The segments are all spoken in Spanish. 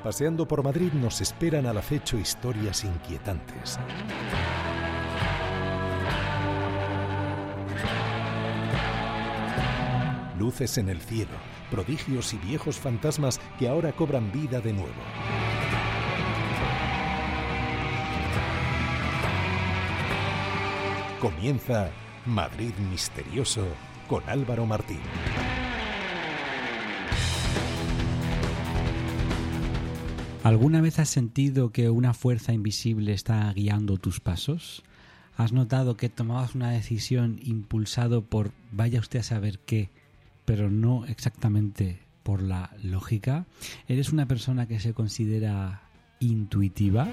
Paseando por Madrid nos esperan al acecho historias inquietantes. Luces en el cielo, prodigios y viejos fantasmas que ahora cobran vida de nuevo. Comienza Madrid Misterioso con Álvaro Martín. ¿Alguna vez has sentido que una fuerza invisible está guiando tus pasos? ¿Has notado que tomabas una decisión impulsado por vaya usted a saber qué, pero no exactamente por la lógica? ¿Eres una persona que se considera intuitiva?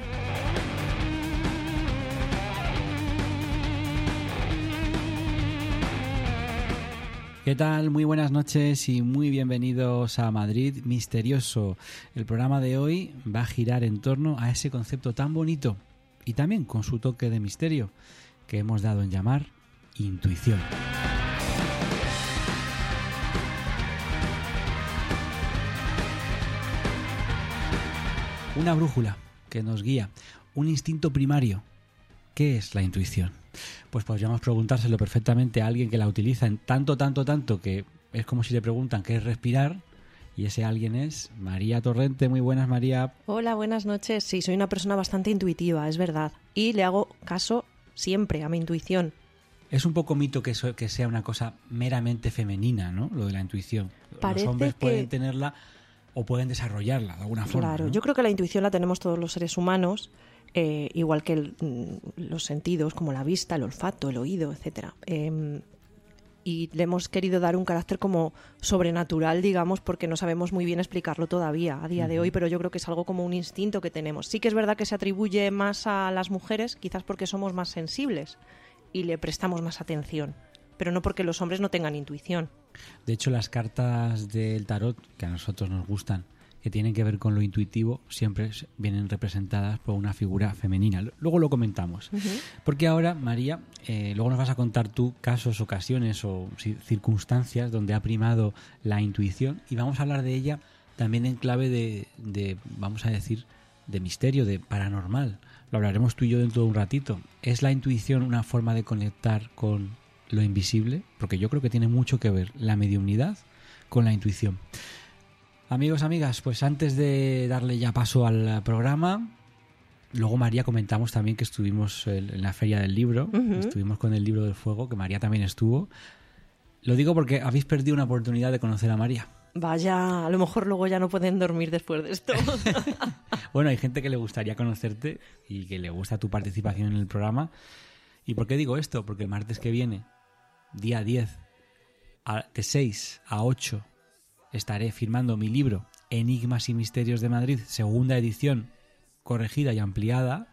¿Qué tal? Muy buenas noches y muy bienvenidos a Madrid Misterioso. El programa de hoy va a girar en torno a ese concepto tan bonito y también con su toque de misterio que hemos dado en llamar intuición. Una brújula que nos guía, un instinto primario. ¿Qué es la intuición? Pues podríamos preguntárselo perfectamente a alguien que la utiliza en tanto que es como si le preguntan qué es respirar, y ese alguien es María Torrente. Muy buenas, María. Hola, buenas noches. Sí, soy una persona bastante intuitiva, es verdad, y le hago caso siempre a mi intuición. Es un poco mito que sea una cosa meramente femenina, ¿no? Lo de la intuición. Parece los hombres pueden que tenerla o pueden desarrollarla de alguna forma. Claro, ¿no? yo creo que la intuición la tenemos todos los seres humanos. Igual que los sentidos como la vista, el olfato, el oído, etcétera. Y le hemos querido dar un carácter como sobrenatural, digamos, porque no sabemos muy bien explicarlo todavía a día de hoy, pero yo creo que es algo como un instinto que tenemos. Sí que es verdad que se atribuye más a las mujeres, quizás porque somos más sensibles y le prestamos más atención, pero no porque los hombres no tengan intuición. De hecho, las cartas del tarot, que a nosotros nos gustan, que tienen que ver con lo intuitivo, siempre vienen representadas por una figura femenina. Luego lo comentamos. Porque ahora, María, luego nos vas a contar tú casos, ocasiones o circunstancias donde ha primado la intuición, y vamos a hablar de ella también en clave de vamos a decir, de misterio, de paranormal. Lo hablaremos tú y yo dentro de un ratito. ¿Es la intuición una forma de conectar con lo invisible? Porque yo creo que tiene mucho que ver la mediumnidad con la intuición. Amigos, amigas, pues antes de darle ya paso al programa, luego María comentamos también que estuvimos en la Feria del Libro, estuvimos con el Libro del Fuego, que María también estuvo. Lo digo porque habéis perdido una oportunidad de conocer a María. Vaya, a lo mejor luego ya no pueden dormir después de esto. Bueno, hay gente que le gustaría conocerte y que le gusta tu participación en el programa. ¿Y por qué digo esto? Porque el martes que viene, día 10, de 6 a 8, estaré firmando mi libro Enigmas y Misterios de Madrid, segunda edición, corregida y ampliada,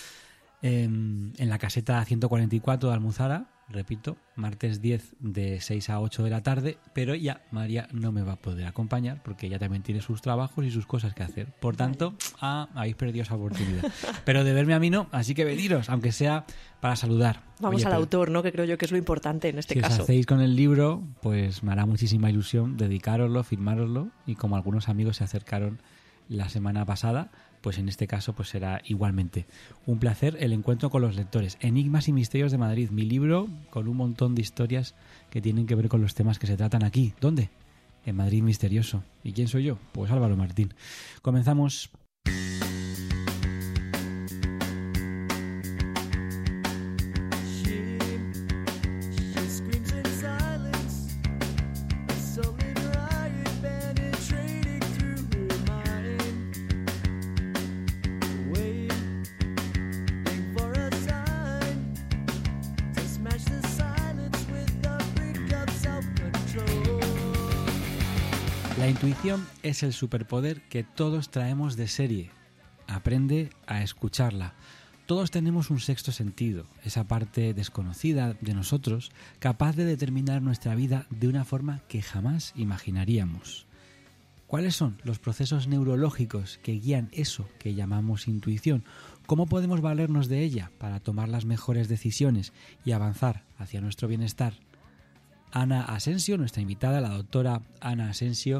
en la caseta 144 de Almuzara, repito, martes 10 de 6 a 8 de la tarde, pero ya María no me va a poder acompañar porque ella también tiene sus trabajos y sus cosas que hacer. Por tanto, habéis perdido esa oportunidad. Pero de verme a mí no, así que veniros, aunque sea para saludar. Vamos al autor, ¿no? Que creo yo que es lo importante en este caso. Si os hacéis con el libro, pues me hará muchísima ilusión dedicároslo, firmároslo, y como algunos amigos se acercaron la semana pasada, pues en este caso pues será igualmente un placer el encuentro con los lectores. Enigmas y Misterios de Madrid, mi libro con un montón de historias que tienen que ver con los temas que se tratan aquí. ¿Dónde? En Madrid Misterioso. ¿Y quién soy yo? Pues Álvaro Martín. Comenzamos. La intuición es el superpoder que todos traemos de serie. Aprende a escucharla. Todos tenemos un sexto sentido, esa parte desconocida de nosotros, capaz de determinar nuestra vida de una forma que jamás imaginaríamos. ¿Cuáles son los procesos neurológicos que guían eso que llamamos intuición? ¿Cómo podemos valernos de ella para tomar las mejores decisiones y avanzar hacia nuestro bienestar? Ana Asensio, nuestra invitada, la doctora Ana Asensio,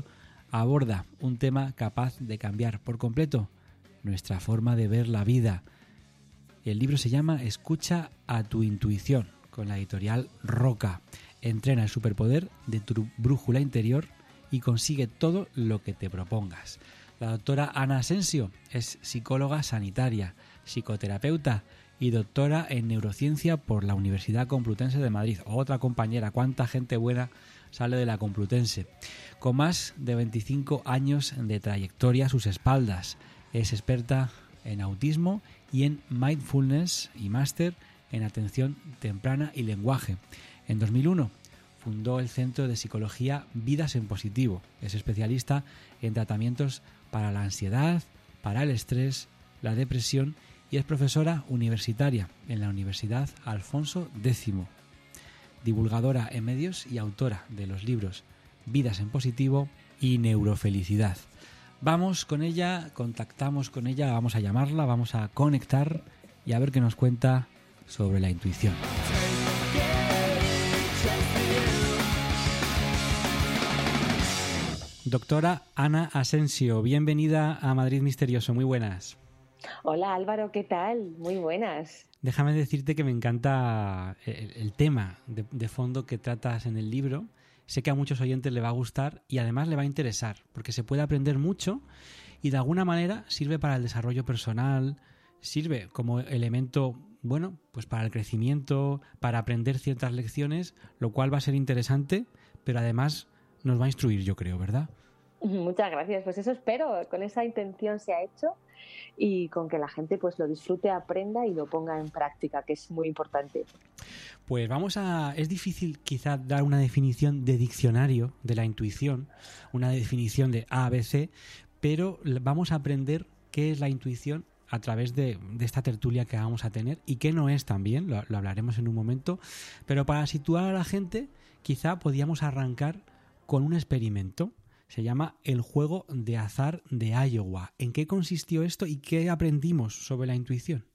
aborda un tema capaz de cambiar por completo nuestra forma de ver la vida. El libro se llama Escucha a tu intuición, con la editorial Roca. Entrena el superpoder de tu brújula interior y consigue todo lo que te propongas. La doctora Ana Asensio es psicóloga sanitaria, psicoterapeuta y doctora en neurociencia por la Universidad Complutense de Madrid. Otra compañera, cuánta gente buena sale de la Complutense. Con más de 25 años de trayectoria a sus espaldas, es experta en autismo y en mindfulness y máster en atención temprana y lenguaje. En 2001 fundó el Centro de Psicología Vidas en Positivo. Es especialista en tratamientos para la ansiedad, para el estrés, la depresión y es profesora universitaria en la Universidad Alfonso X. Divulgadora en medios y autora de los libros Vidas en Positivo y Neurofelicidad. Vamos con ella, contactamos con ella, vamos a llamarla, vamos a conectar y a ver qué nos cuenta sobre la intuición. Doctora Ana Asensio, bienvenida a Madrid Misterioso, muy buenas. Hola Álvaro, ¿qué tal? Muy buenas. Déjame decirte que me encanta el tema de fondo que tratas en el libro. Sé que a muchos oyentes le va a gustar y además le va a interesar, porque se puede aprender mucho y de alguna manera sirve para el desarrollo personal, sirve como elemento, bueno, pues para el crecimiento, para aprender ciertas lecciones, lo cual va a ser interesante, pero además nos va a instruir, yo creo, ¿verdad? Muchas gracias, pues eso espero, con esa intención se ha hecho y con que la gente pues lo disfrute, aprenda y lo ponga en práctica, que es muy importante. Pues es difícil quizá dar una definición de diccionario de la intuición, una definición de A, B, C, pero vamos a aprender qué es la intuición a través de esta tertulia que vamos a tener y qué no es también, lo hablaremos en un momento, pero para situar a la gente quizá podíamos arrancar con un experimento. Se llama El juego de azar de Iowa. ¿En qué consistió esto y qué aprendimos sobre la intuición?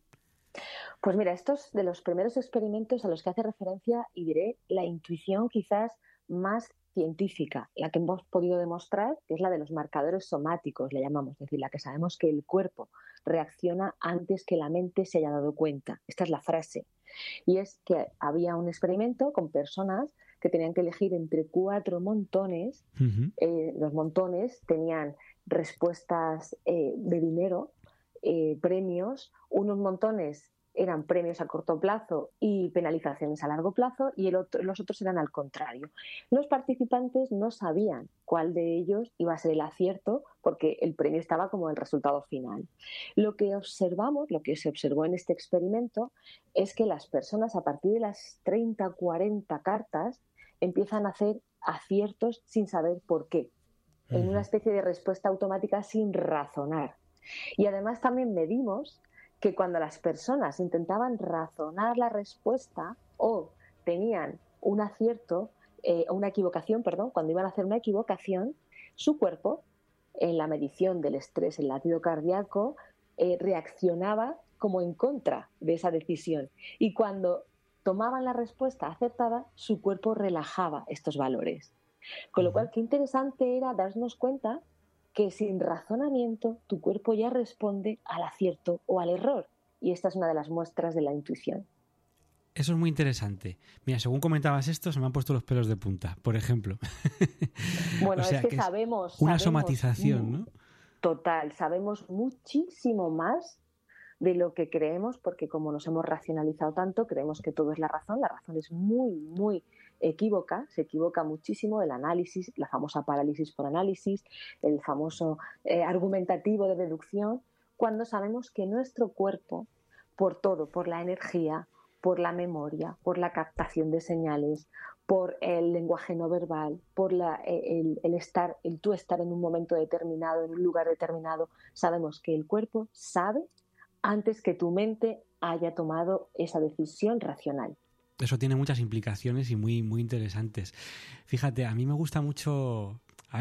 Pues mira, estos de los primeros experimentos a los que hace referencia y diré la intuición quizás más científica, la que hemos podido demostrar, que es la de los marcadores somáticos, le llamamos, es decir, la que sabemos que el cuerpo reacciona antes que la mente se haya dado cuenta. Esta es la frase. Y es que había un experimento con personas que tenían que elegir entre 4 montones. Los montones tenían respuestas de dinero, premios. Unos montones eran premios a corto plazo y penalizaciones a largo plazo y los otros eran al contrario. Los participantes no sabían cuál de ellos iba a ser el acierto porque el premio estaba como el resultado final. Lo que observamos, lo que se observó en este experimento es que las personas a partir de las 30, 40 cartas empiezan a hacer aciertos sin saber por qué, en una especie de respuesta automática sin razonar. Y además también medimos que cuando las personas intentaban razonar la respuesta o tenían un acierto, una equivocación, cuando iban a hacer una equivocación, su cuerpo, en la medición del estrés, el latido cardíaco, reaccionaba como en contra de esa decisión. Y cuando tomaban la respuesta acertada, su cuerpo relajaba estos valores. Con lo cual, qué interesante era darnos cuenta que sin razonamiento tu cuerpo ya responde al acierto o al error. Y esta es una de las muestras de la intuición. Eso es muy interesante. Mira, según comentabas esto, se me han puesto los pelos de punta, por ejemplo. Bueno, o sea, es que sabemos... Una somatización, ¿no? Total, sabemos muchísimo más de lo que creemos, porque como nos hemos racionalizado tanto, creemos que todo es la razón es muy, muy equívoca, se equivoca muchísimo el análisis, la famosa parálisis por análisis, el famoso argumentativo de deducción, cuando sabemos que nuestro cuerpo, por todo, por la energía, por la memoria, por la captación de señales, por el lenguaje no verbal, por el tú estar en un momento determinado, en un lugar determinado, sabemos que el cuerpo sabe antes que tu mente haya tomado esa decisión racional. Eso tiene muchas implicaciones y muy, muy interesantes. Fíjate, a mí me gusta mucho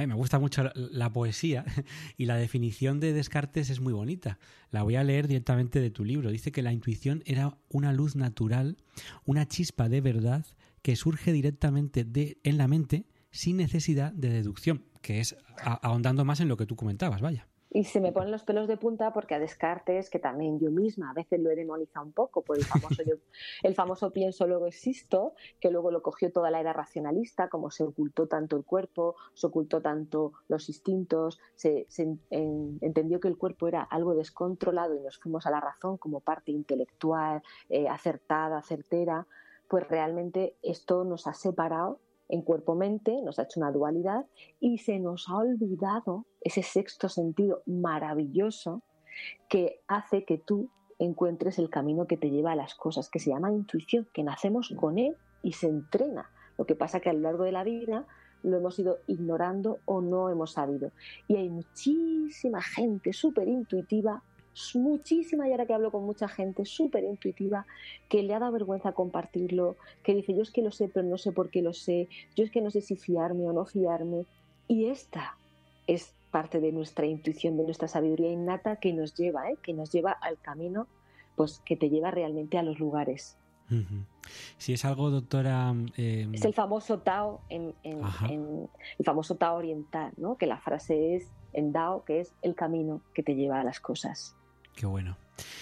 la poesía y la definición de Descartes es muy bonita. La voy a leer directamente de tu libro. Dice que la intuición era una luz natural, una chispa de verdad que surge directamente en la mente sin necesidad de deducción, que es ahondando más en lo que tú comentabas, vaya. Y se me ponen los pelos de punta porque a Descartes, que también yo misma a veces lo he demonizado un poco por el famoso pienso luego existo, que luego lo cogió toda la era racionalista, como se ocultó tanto el cuerpo, se ocultó tanto los instintos, se entendió que el cuerpo era algo descontrolado y nos fuimos a la razón como parte intelectual, acertada, certera. Pues realmente esto nos ha separado en cuerpo-mente, nos ha hecho una dualidad y se nos ha olvidado ese sexto sentido maravilloso que hace que tú encuentres el camino que te lleva a las cosas, que se llama intuición, que nacemos con él y se entrena. Lo que pasa que a lo largo de la vida lo hemos ido ignorando o no hemos sabido. Y hay muchísima gente súper intuitiva, muchísima, y ahora que hablo con mucha gente súper intuitiva, que le ha dado vergüenza compartirlo, que dice yo es que lo sé pero no sé por qué lo sé, yo es que no sé si fiarme o no fiarme, y esta es parte de nuestra intuición, de nuestra sabiduría innata que nos lleva al camino, pues que te lleva realmente a los lugares. Si es algo, doctora... Es el famoso Tao, el famoso Tao oriental, ¿no? Que la frase es en Dao, que es el camino que te lleva a las cosas. Qué bueno.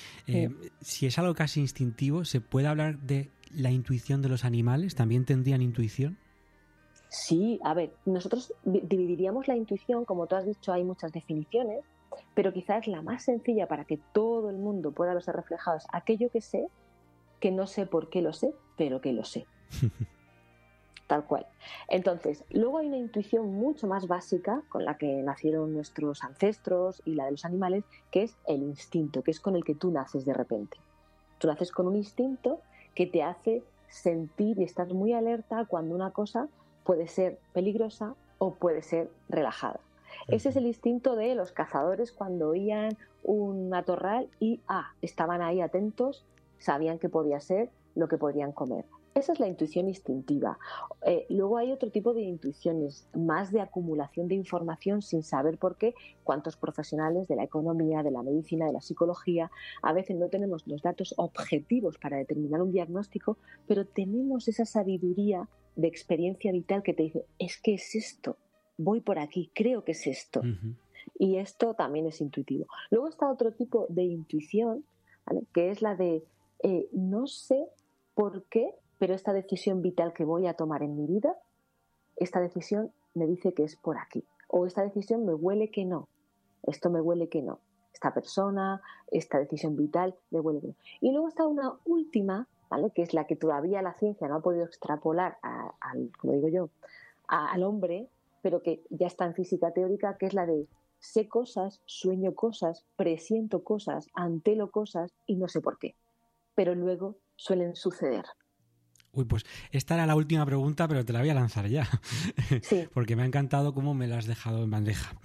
Si es algo casi instintivo, ¿se puede hablar de la intuición de los animales? ¿También tendrían intuición? Sí, a ver, nosotros dividiríamos la intuición, como tú has dicho, hay muchas definiciones, pero quizás la más sencilla para que todo el mundo pueda verse reflejado es aquello que sé, que no sé por qué lo sé, pero que lo sé. Tal cual. Entonces, luego hay una intuición mucho más básica con la que nacieron nuestros ancestros y la de los animales, que es el instinto, que es con el que tú naces de repente. Tú naces con un instinto que te hace sentir y estar muy alerta cuando una cosa puede ser peligrosa o puede ser relajada. Ese es el instinto de los cazadores cuando oían un matorral y estaban ahí atentos, sabían que podía ser lo que podrían comer. Esa es la intuición instintiva. Luego hay otro tipo de intuiciones, más de acumulación de información sin saber por qué. Cuántos profesionales de la economía, de la medicina, de la psicología, a veces no tenemos los datos objetivos para determinar un diagnóstico, pero tenemos esa sabiduría de experiencia vital que te dice, es que es esto, voy por aquí, creo que es esto. Y esto también es intuitivo. Luego está otro tipo de intuición, ¿vale? Que es la de no sé por qué, pero esta decisión vital que voy a tomar en mi vida, esta decisión me dice que es por aquí. O esta decisión me huele que no. Esto me huele que no. Esta persona, esta decisión vital, me huele que no. Y luego está una última, ¿vale? Que es la que todavía la ciencia no ha podido extrapolar como digo yo, al hombre, pero que ya está en física teórica, que es la de sé cosas, sueño cosas, presiento cosas, antelo cosas y no sé por qué. Pero luego suelen suceder. Uy, pues esta era la última pregunta, pero te la voy a lanzar ya. Sí. Porque me ha encantado cómo me la has dejado en bandeja.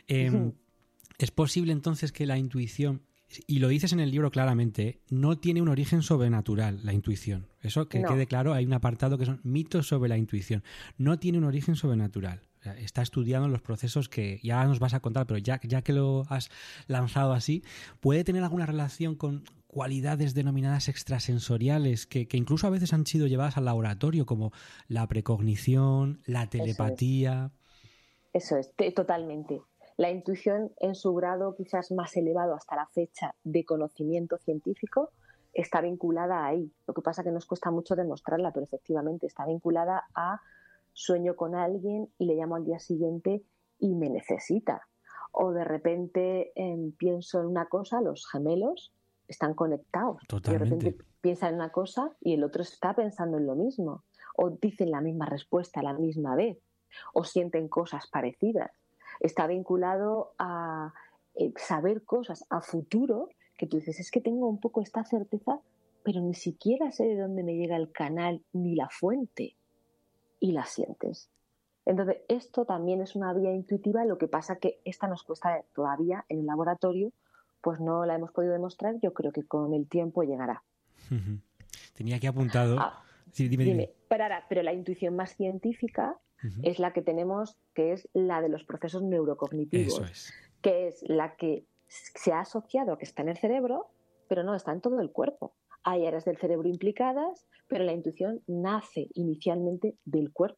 ¿Es posible entonces que la intuición, y lo dices en el libro claramente, no tiene un origen sobrenatural, la intuición? Eso que quede claro, hay un apartado que son mitos sobre la intuición. No tiene un origen sobrenatural. Está estudiando los procesos que ya nos vas a contar, pero ya que lo has lanzado así, ¿puede tener alguna relación con cualidades denominadas extrasensoriales que incluso a veces han sido llevadas al laboratorio, como la precognición, la telepatía? Eso es, totalmente. La intuición en su grado quizás más elevado hasta la fecha de conocimiento científico está vinculada ahí. Lo que pasa es que nos cuesta mucho demostrarla, pero efectivamente está vinculada a sueño con alguien y le llamo al día siguiente y me necesita. O de repente pienso en una cosa, los gemelos están conectados. Totalmente. De repente piensan en una cosa y el otro está pensando en lo mismo. O dicen la misma respuesta a la misma vez. O sienten cosas parecidas. Está vinculado a saber cosas a futuro que tú dices, es que tengo un poco esta certeza, pero ni siquiera sé de dónde me llega el canal ni la fuente. Y la sientes. Entonces, esto también es una vía intuitiva, lo que pasa que esta nos cuesta todavía en el laboratorio, pues no la hemos podido demostrar, yo creo que con el tiempo llegará. Tenía aquí apuntado... Sí, dime. Pero la intuición más científica es la que tenemos, que es la de los procesos neurocognitivos. Eso es. Que es la que se ha asociado a que está en el cerebro, pero no, está en todo el cuerpo. Hay áreas del cerebro implicadas, pero la intuición nace inicialmente del cuerpo.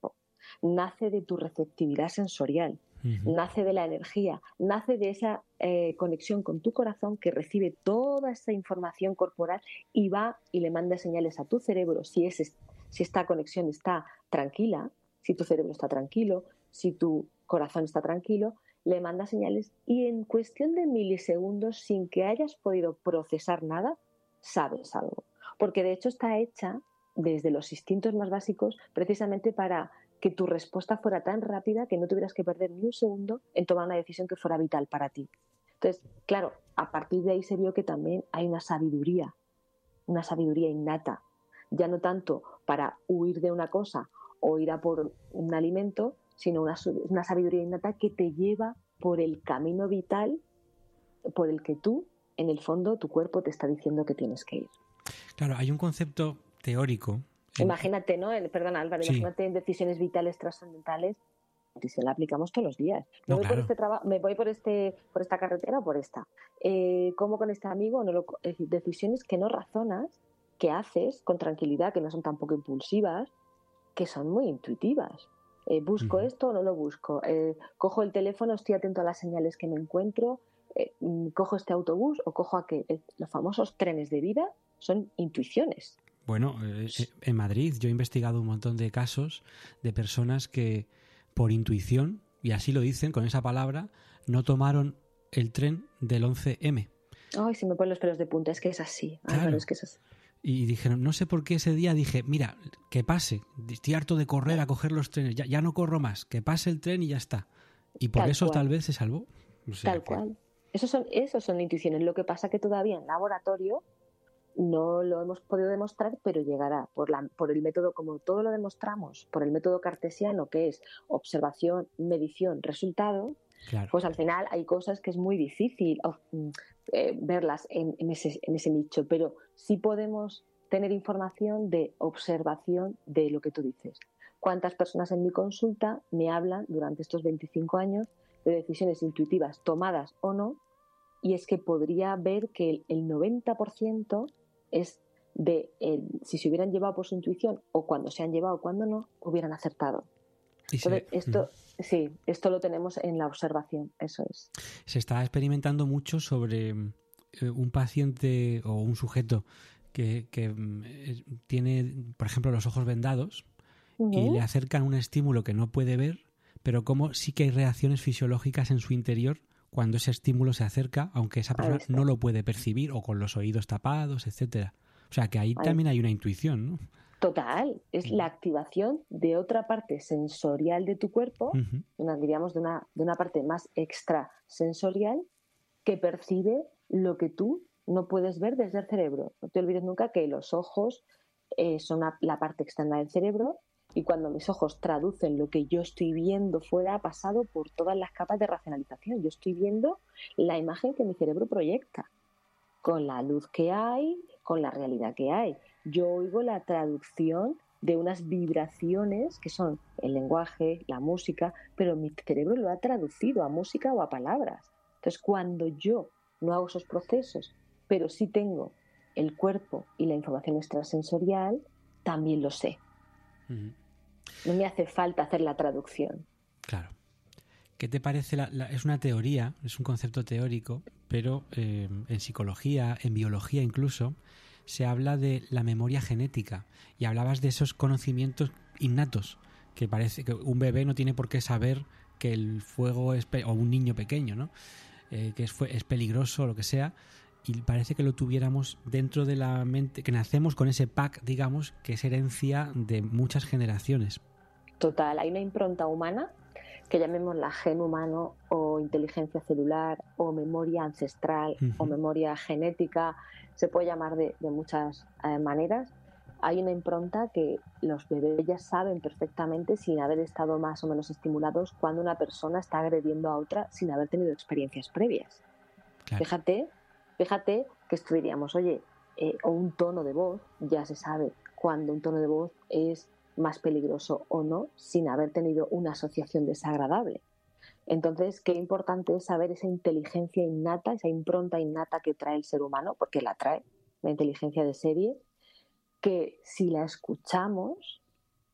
nace de tu receptividad sensorial, nace de la energía, nace de esa conexión con tu corazón que recibe toda esa información corporal y va y le manda señales a tu cerebro si esta conexión está tranquila, si tu cerebro está tranquilo, si tu corazón está tranquilo, le manda señales y en cuestión de milisegundos, sin que hayas podido procesar nada, sabes algo. Porque de hecho está hecha desde los instintos más básicos precisamente para que tu respuesta fuera tan rápida que no tuvieras que perder ni un segundo en tomar una decisión que fuera vital para ti. Entonces, claro, a partir de ahí se vio que también hay una sabiduría innata, ya no tanto para huir de una cosa o ir a por un alimento, sino una sabiduría innata que te lleva por el camino vital por el que tú, en el fondo, tu cuerpo te está diciendo que tienes que ir. Claro, hay un concepto teórico. Imagínate, ¿no? Perdona, Álvaro, sí. Imagínate en decisiones vitales trascendentales, si la aplicamos todos los días. Me voy por esta carretera o por esta. Como con este amigo, decisiones que no razonas, que haces con tranquilidad, que no son tampoco impulsivas, que son muy intuitivas. ¿Busco esto o no lo busco? ¿Cojo el teléfono, estoy atento a las señales que me encuentro? ¿Cojo este autobús o cojo aquel? Los famosos trenes de vida son intuiciones. Bueno, en Madrid yo he investigado un montón de casos de personas que por intuición, y así lo dicen con esa palabra, no tomaron el tren del 11M. Ay, se me ponen los pelos de punta, es que es así. Claro. Álvaro, es que es así. Y dijeron, no sé por qué ese día dije, mira, que pase, estoy harto de correr a coger los trenes, ya no corro más, que pase el tren y ya está. Y por eso tal vez se salvó. O sea, tal cual. Esos son intuiciones. Lo que pasa que todavía en laboratorio no lo hemos podido demostrar, pero llegará por el método, como todo lo demostramos, por el método cartesiano, que es observación, medición, resultado. Claro. Pues al final hay cosas que es muy difícil verlas en ese nicho, pero sí podemos tener información de observación de lo que tú dices. ¿Cuántas personas en mi consulta me hablan durante estos 25 años de decisiones intuitivas tomadas o no? Y es que podría ver que el 90% es si se hubieran llevado por su intuición o cuando se han llevado, cuando no, hubieran acertado. Entonces, esto lo tenemos en la observación, eso es. Se está experimentando mucho sobre un paciente o un sujeto que tiene, por ejemplo, los ojos vendados y le acercan un estímulo que no puede ver, pero como sí que hay reacciones fisiológicas en su interior cuando ese estímulo se acerca, aunque esa persona no lo puede percibir o con los oídos tapados, etcétera. O sea, que ahí también hay una intuición, ¿no? Total, es la activación de otra parte sensorial de tu cuerpo, diríamos de una parte más extrasensorial que percibe lo que tú no puedes ver desde el cerebro. No te olvides nunca que los ojos son la parte externa del cerebro y cuando mis ojos traducen lo que yo estoy viendo fuera, ha pasado por todas las capas de racionalización. Yo estoy viendo la imagen que mi cerebro proyecta, con la luz que hay, con la realidad que hay. Yo oigo la traducción de unas vibraciones que son el lenguaje, la música, pero mi cerebro lo ha traducido a música o a palabras. Entonces, cuando yo no hago esos procesos, pero sí tengo el cuerpo y la información extrasensorial, también lo sé. No me hace falta hacer la traducción. Claro. ¿Qué te parece? Es una teoría, es un concepto teórico, pero en psicología, en biología incluso, se habla de la memoria genética y hablabas de esos conocimientos innatos, que parece que un bebé no tiene por qué saber que el fuego o un niño pequeño, ¿no? Que es peligroso o lo que sea, y parece que lo tuviéramos dentro de la mente, que nacemos con ese pack, digamos, que es herencia de muchas generaciones. Total, hay una impronta humana que llamémosla gen humano o inteligencia celular o memoria ancestral o memoria genética, se puede llamar de muchas maneras. Hay una impronta que los bebés ya saben perfectamente, sin haber estado más o menos estimulados, cuando una persona está agrediendo a otra sin haber tenido experiencias previas. Claro. Fíjate que esto diríamos, oye, o un tono de voz, ya se sabe cuando un tono de voz es más peligroso o no, sin haber tenido una asociación desagradable. Entonces, qué importante es saber esa inteligencia innata, esa impronta innata que trae el ser humano, porque la trae, la inteligencia de serie, que si la escuchamos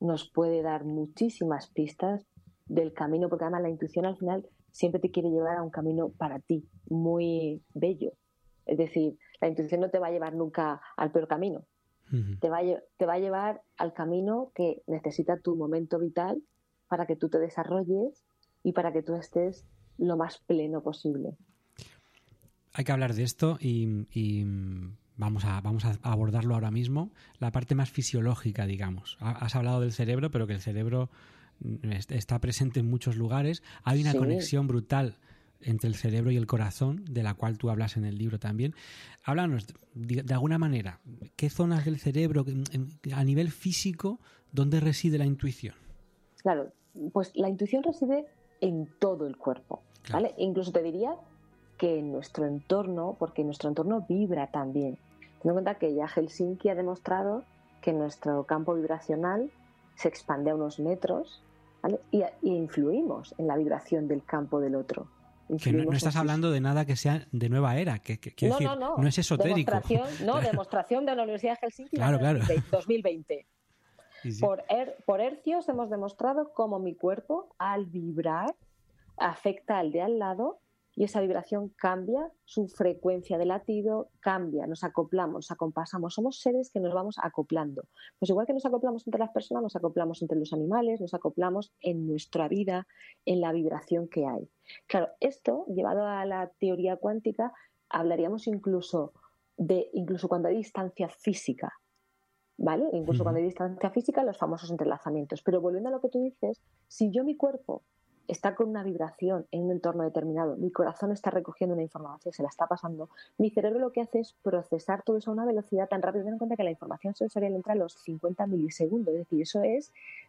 nos puede dar muchísimas pistas del camino, porque además la intuición al final siempre te quiere llevar a un camino para ti, muy bello. Es decir, la intuición no te va a llevar nunca al peor camino. Te va a llevar al camino que necesita tu momento vital para que tú te desarrolles y para que tú estés lo más pleno posible. Hay que hablar de esto y vamos a abordarlo ahora mismo. La parte más fisiológica, digamos. Has hablado del cerebro, pero que el cerebro está presente en muchos lugares. Hay una conexión brutal entre el cerebro y el corazón, de la cual tú hablas en el libro también. Háblanos, de alguna manera, ¿qué zonas del cerebro, a nivel físico, dónde reside la intuición? Claro, pues la intuición reside en todo el cuerpo, ¿vale? Claro. Incluso te diría que en nuestro entorno, porque nuestro entorno vibra también. Ten en cuenta que ya Helsinki ha demostrado que nuestro campo vibracional se expande a unos metros, ¿vale? Y influimos en la vibración del campo del otro. Que no estás hablando de nada que sea de nueva era, no es esotérico. Demostración de la Universidad de Helsinki, claro. 2020. Sí. Por hercios hemos demostrado cómo mi cuerpo, al vibrar, afecta al de al lado y esa vibración cambia, su frecuencia de latido cambia, nos acoplamos, nos acompasamos, somos seres que nos vamos acoplando. Pues igual que nos acoplamos entre las personas, nos acoplamos entre los animales, nos acoplamos en nuestra vida, en la vibración que hay. Claro, esto, llevado a la teoría cuántica, hablaríamos incluso cuando hay distancia física, ¿vale? Incluso cuando hay distancia física, los famosos entrelazamientos. Pero volviendo a lo que tú dices, si yo mi cuerpo está con una vibración en un entorno determinado, mi corazón está recogiendo una información, se la está pasando, mi cerebro lo que hace es procesar todo eso a una velocidad tan rápida. Ten en cuenta que la información sensorial entra a los 50 milisegundos, es decir, eso es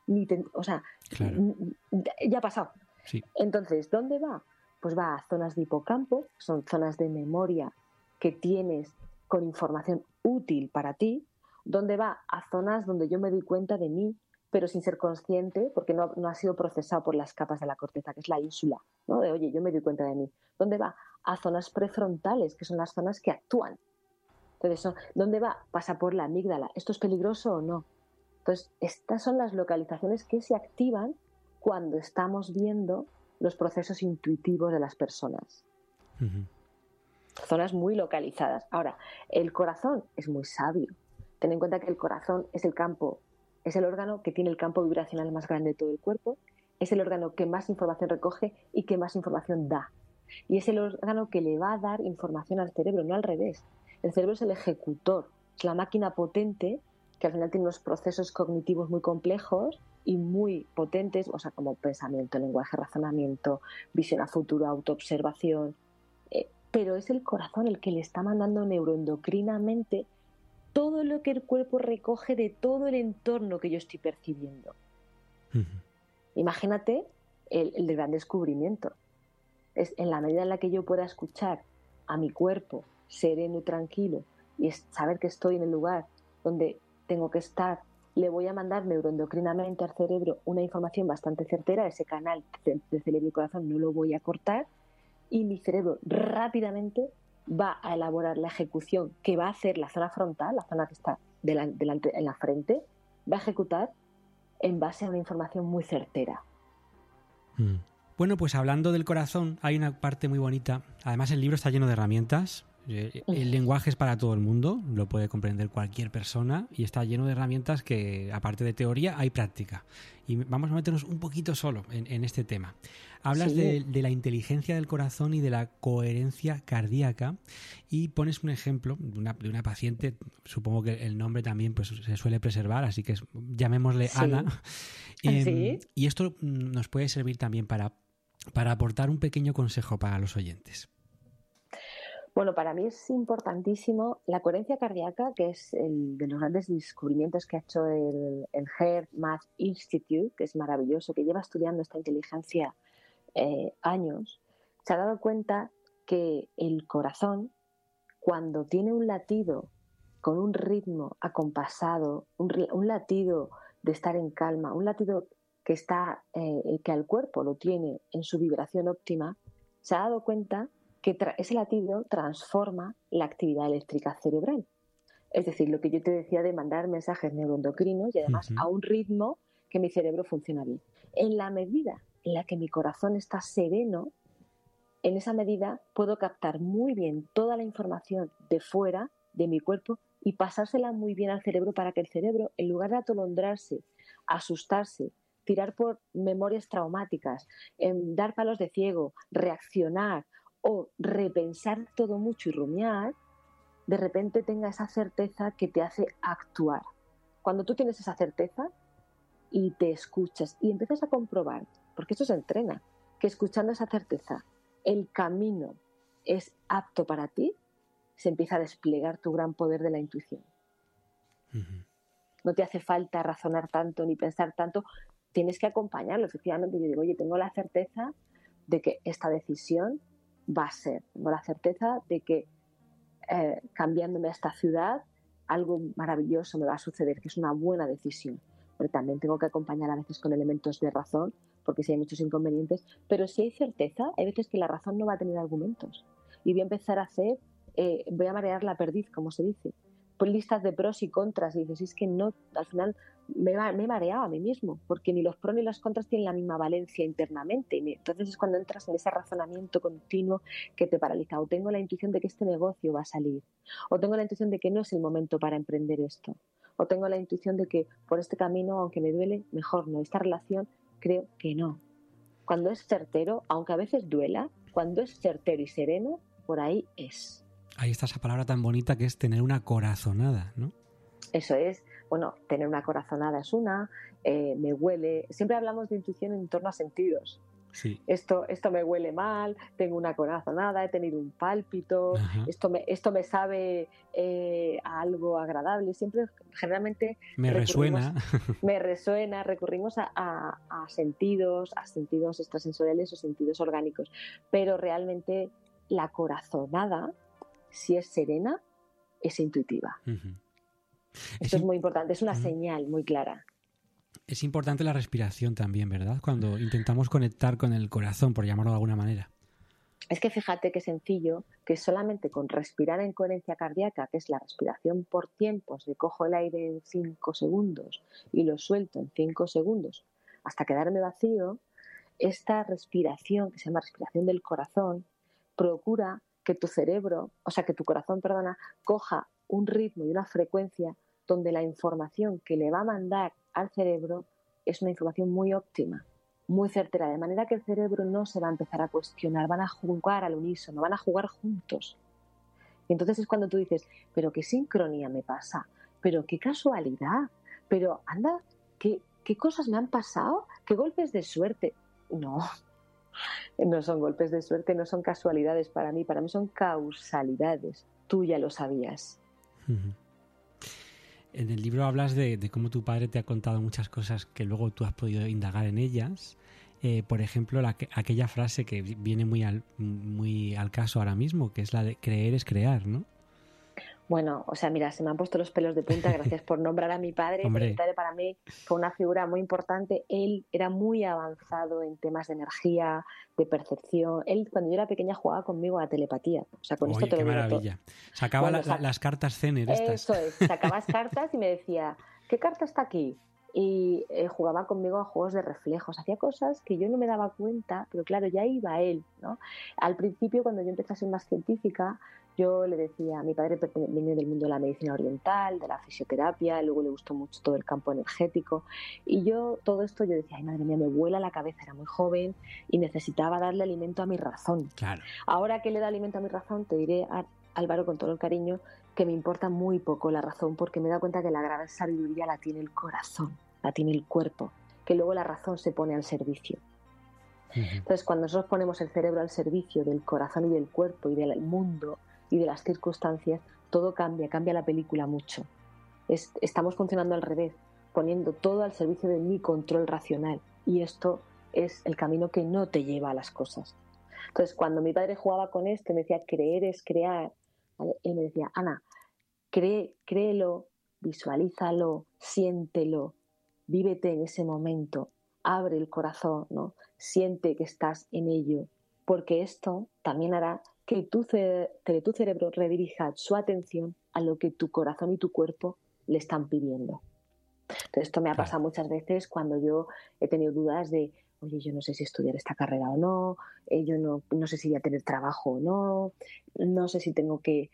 ya ha pasado. Sí. Entonces, ¿dónde va? Pues va a zonas de hipocampo, que son zonas de memoria que tienes con información útil para ti. ¿Dónde va? A zonas donde yo me doy cuenta de mí, pero sin ser consciente, porque no ha sido procesado por las capas de la corteza, que es la ínsula, ¿no? De, oye, yo me doy cuenta de mí. ¿Dónde va? A zonas prefrontales, que son las zonas que actúan. Entonces, ¿dónde va? Pasa por la amígdala. ¿Esto es peligroso o no? Entonces, estas son las localizaciones que se activan cuando estamos viendo los procesos intuitivos de las personas. Uh-huh. Zonas muy localizadas. Ahora, el corazón es muy sabio. Ten en cuenta que el corazón es el órgano que tiene el campo vibracional más grande de todo el cuerpo, es el órgano que más información recoge y que más información da. Y es el órgano que le va a dar información al cerebro, no al revés. El cerebro es el ejecutor, es la máquina potente que al final tiene unos procesos cognitivos muy complejos y muy potentes, o sea, como pensamiento, lenguaje, razonamiento, visión a futuro, autoobservación. Pero es el corazón el que le está mandando neuroendocrinamente todo lo que el cuerpo recoge de todo el entorno que yo estoy percibiendo. Uh-huh. Imagínate el gran descubrimiento. Es en la medida en la que yo pueda escuchar a mi cuerpo sereno y tranquilo y saber que estoy en el lugar donde tengo que estar, le voy a mandar neuroendocrinamente al cerebro una información bastante certera, ese canal de cerebro y corazón no lo voy a cortar y mi cerebro rápidamente va a elaborar la ejecución que va a hacer la zona frontal, la zona que está delante en la frente, va a ejecutar en base a una información muy certera. Bueno, pues hablando del corazón, hay una parte muy bonita. Además, el libro está lleno de herramientas. El lenguaje es para todo el mundo, lo puede comprender cualquier persona y está lleno de herramientas que, aparte de teoría, hay práctica. Y vamos a meternos un poquito solo en este tema. Hablas de la inteligencia del corazón y de la coherencia cardíaca y pones un ejemplo de una paciente, supongo que el nombre también pues se suele preservar, así que llamémosle Ana. Y esto nos puede servir también para aportar un pequeño consejo para los oyentes. Bueno, para mí es importantísimo la coherencia cardíaca, que es el de los grandes descubrimientos que ha hecho el Heart Math Institute, que es maravilloso, que lleva estudiando esta inteligencia años. Se ha dado cuenta que el corazón, cuando tiene un latido con un ritmo acompasado, un latido de estar en calma, un latido que al cuerpo lo tiene en su vibración óptima, se ha dado cuenta que ese latido transforma la actividad eléctrica cerebral. Es decir, lo que yo te decía de mandar mensajes neuroendocrinos y además a un ritmo que mi cerebro funciona bien. En la medida en la que mi corazón está sereno, en esa medida puedo captar muy bien toda la información de fuera de mi cuerpo y pasársela muy bien al cerebro para que el cerebro, en lugar de atolondrarse, asustarse, tirar por memorias traumáticas, dar palos de ciego, reaccionar o repensar todo mucho y rumiar, de repente tenga esa certeza que te hace actuar. Cuando tú tienes esa certeza y te escuchas y empiezas a comprobar, porque esto se entrena, que escuchando esa certeza el camino es apto para ti, se empieza a desplegar tu gran poder de la intuición. Uh-huh. No te hace falta razonar tanto ni pensar tanto, tienes que acompañarlo. Efectivamente, yo digo, oye, tengo la certeza de que esta decisión va a ser, tengo la certeza de que cambiándome a esta ciudad algo maravilloso me va a suceder, que es una buena decisión. Pero también tengo que acompañar a veces con elementos de razón, porque sí hay muchos inconvenientes, pero si hay certeza, hay veces que la razón no va a tener argumentos. Y voy a empezar a hacer, voy a marear la perdiz, como se dice. Pues listas de pros y contras, y dices, es que no, al final me he mareado a mí mismo, porque ni los pros ni los contras tienen la misma valencia internamente. Entonces es cuando entras en ese razonamiento continuo que te paraliza. O tengo la intuición de que este negocio va a salir, o tengo la intuición de que no es el momento para emprender esto, o tengo la intuición de que por este camino, aunque me duele, mejor no. Esta relación creo que no. Cuando es certero, aunque a veces duela, cuando es certero y sereno, por ahí es. Ahí está esa palabra tan bonita que es tener una corazonada, ¿no? Eso es, bueno, tener una corazonada es una, me huele, siempre hablamos de intuición en torno a sentidos. Sí. Esto me huele mal, tengo una corazonada, he tenido un pálpito, esto me sabe a algo agradable. Siempre, generalmente... Me resuena, recurrimos a sentidos extrasensoriales o sentidos orgánicos. Pero realmente la corazonada, si es serena, es intuitiva. Uh-huh. Esto es muy importante, es una señal muy clara. Es importante la respiración también, ¿verdad? Cuando intentamos conectar con el corazón, por llamarlo de alguna manera. Es que fíjate qué sencillo, que solamente con respirar en coherencia cardíaca, que es la respiración por tiempos, de cojo el aire en 5 segundos y lo suelto en 5 segundos hasta quedarme vacío, esta respiración, que se llama respiración del corazón, procura que tu cerebro, o sea, que tu corazón, coja un ritmo y una frecuencia donde la información que le va a mandar al cerebro es una información muy óptima, muy certera, de manera que el cerebro no se va a empezar a cuestionar, van a jugar al unísono, van a jugar juntos. Y entonces es cuando tú dices, pero qué sincronía me pasa, pero qué casualidad, pero anda, qué cosas me han pasado, qué golpes de suerte. No son golpes de suerte, no son casualidades para mí son causalidades. Tú ya lo sabías. Uh-huh. En el libro hablas de cómo tu padre te ha contado muchas cosas que luego tú has podido indagar en ellas. Por ejemplo, aquella frase que viene muy al caso ahora mismo, que es la de creer es crear, ¿no? Bueno, o sea, mira, se me han puesto los pelos de punta, gracias por nombrar a mi padre. Hombre. Mi padre para mí fue una figura muy importante. Él era muy avanzado en temas de energía, de percepción. Él, cuando yo era pequeña, jugaba conmigo a telepatía. O sea, con esto te qué lo digo maravilla. todo. Sacaba las cartas Zener estas. Eso es, sacabas cartas y me decía, ¿qué carta está aquí? Y jugaba conmigo a juegos de reflejos, hacía cosas que yo no me daba cuenta, pero claro, ya iba él, ¿no? Al principio, cuando yo empecé a ser más científica, yo le decía, mi padre viene del mundo de la medicina oriental, de la fisioterapia, luego le gustó mucho todo el campo energético, y yo todo esto yo decía, ay madre mía, me vuela la cabeza, era muy joven y necesitaba darle alimento a mi razón. Claro. Ahora que le da alimento a mi razón, te diré, Álvaro, con todo el cariño, que me importa muy poco la razón, porque me he dado cuenta que la gran sabiduría la tiene el corazón, la tiene el cuerpo, que luego la razón se pone al servicio. Uh-huh. Entonces, cuando nosotros ponemos el cerebro al servicio del corazón y del cuerpo y del mundo y de las circunstancias, todo cambia la película mucho. Estamos funcionando al revés, poniendo todo al servicio de mi control racional, y esto es el camino que no te lleva a las cosas. Entonces, cuando mi padre jugaba con esto, me decía, creer es crear, ¿vale? Él me decía, Ana, créelo, visualízalo, siéntelo, vívete en ese momento, abre el corazón, ¿no? Siente que estás en ello, porque esto también hará que tu cerebro redirija su atención a lo que tu corazón y tu cuerpo le están pidiendo. Entonces, esto me ha pasado muchas veces cuando yo he tenido dudas de, oye, yo no sé si estudiar esta carrera o no, yo no sé si voy a tener trabajo o no, no sé si tengo que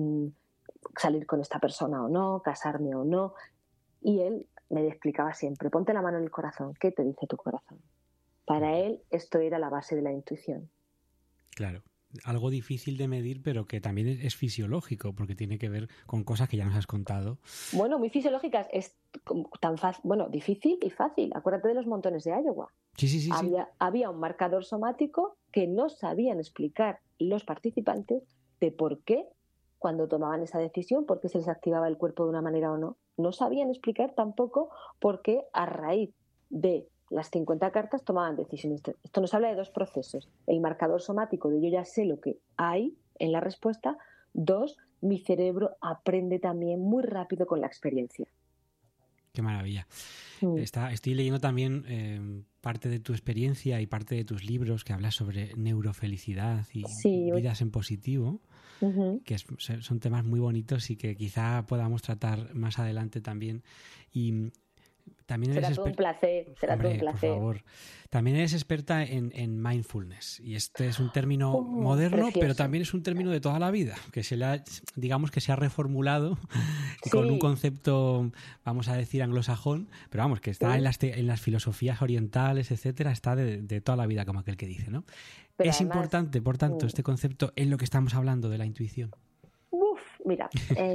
salir con esta persona o no, casarme o no. Y él me explicaba siempre, ponte la mano en el corazón, ¿qué te dice tu corazón? Para él esto era la base de la intuición. Claro, algo difícil de medir, pero que también es fisiológico, porque tiene que ver con cosas que ya nos has contado. Bueno, muy fisiológicas, es tan fácil, bueno, difícil y fácil. Acuérdate de los montones de Iowa. Sí. Había un marcador somático que no sabían explicar los participantes de por qué, cuando tomaban esa decisión, por qué se les activaba el cuerpo de una manera o no. No sabían explicar tampoco por qué a raíz de las 50 cartas tomaban decisiones. Esto nos habla de dos procesos. El marcador somático de yo ya sé lo que hay en la respuesta. 2, mi cerebro aprende también muy rápido con la experiencia. Qué maravilla. Estoy leyendo también parte de tu experiencia y parte de tus libros que hablas sobre neurofelicidad y vidas en positivo, que son temas muy bonitos y que quizá podamos tratar más adelante también. Y también será todo un placer. Por favor. También eres experta en mindfulness, y este es un término moderno, precioso. Pero también es un término de toda la vida, que digamos que se ha reformulado con un concepto, vamos a decir, anglosajón, pero vamos, que está en las filosofías orientales, etcétera, está de toda la vida, como aquel que dice, ¿no? Pero es además, importante, por tanto, este concepto en lo que estamos hablando de la intuición. Mira,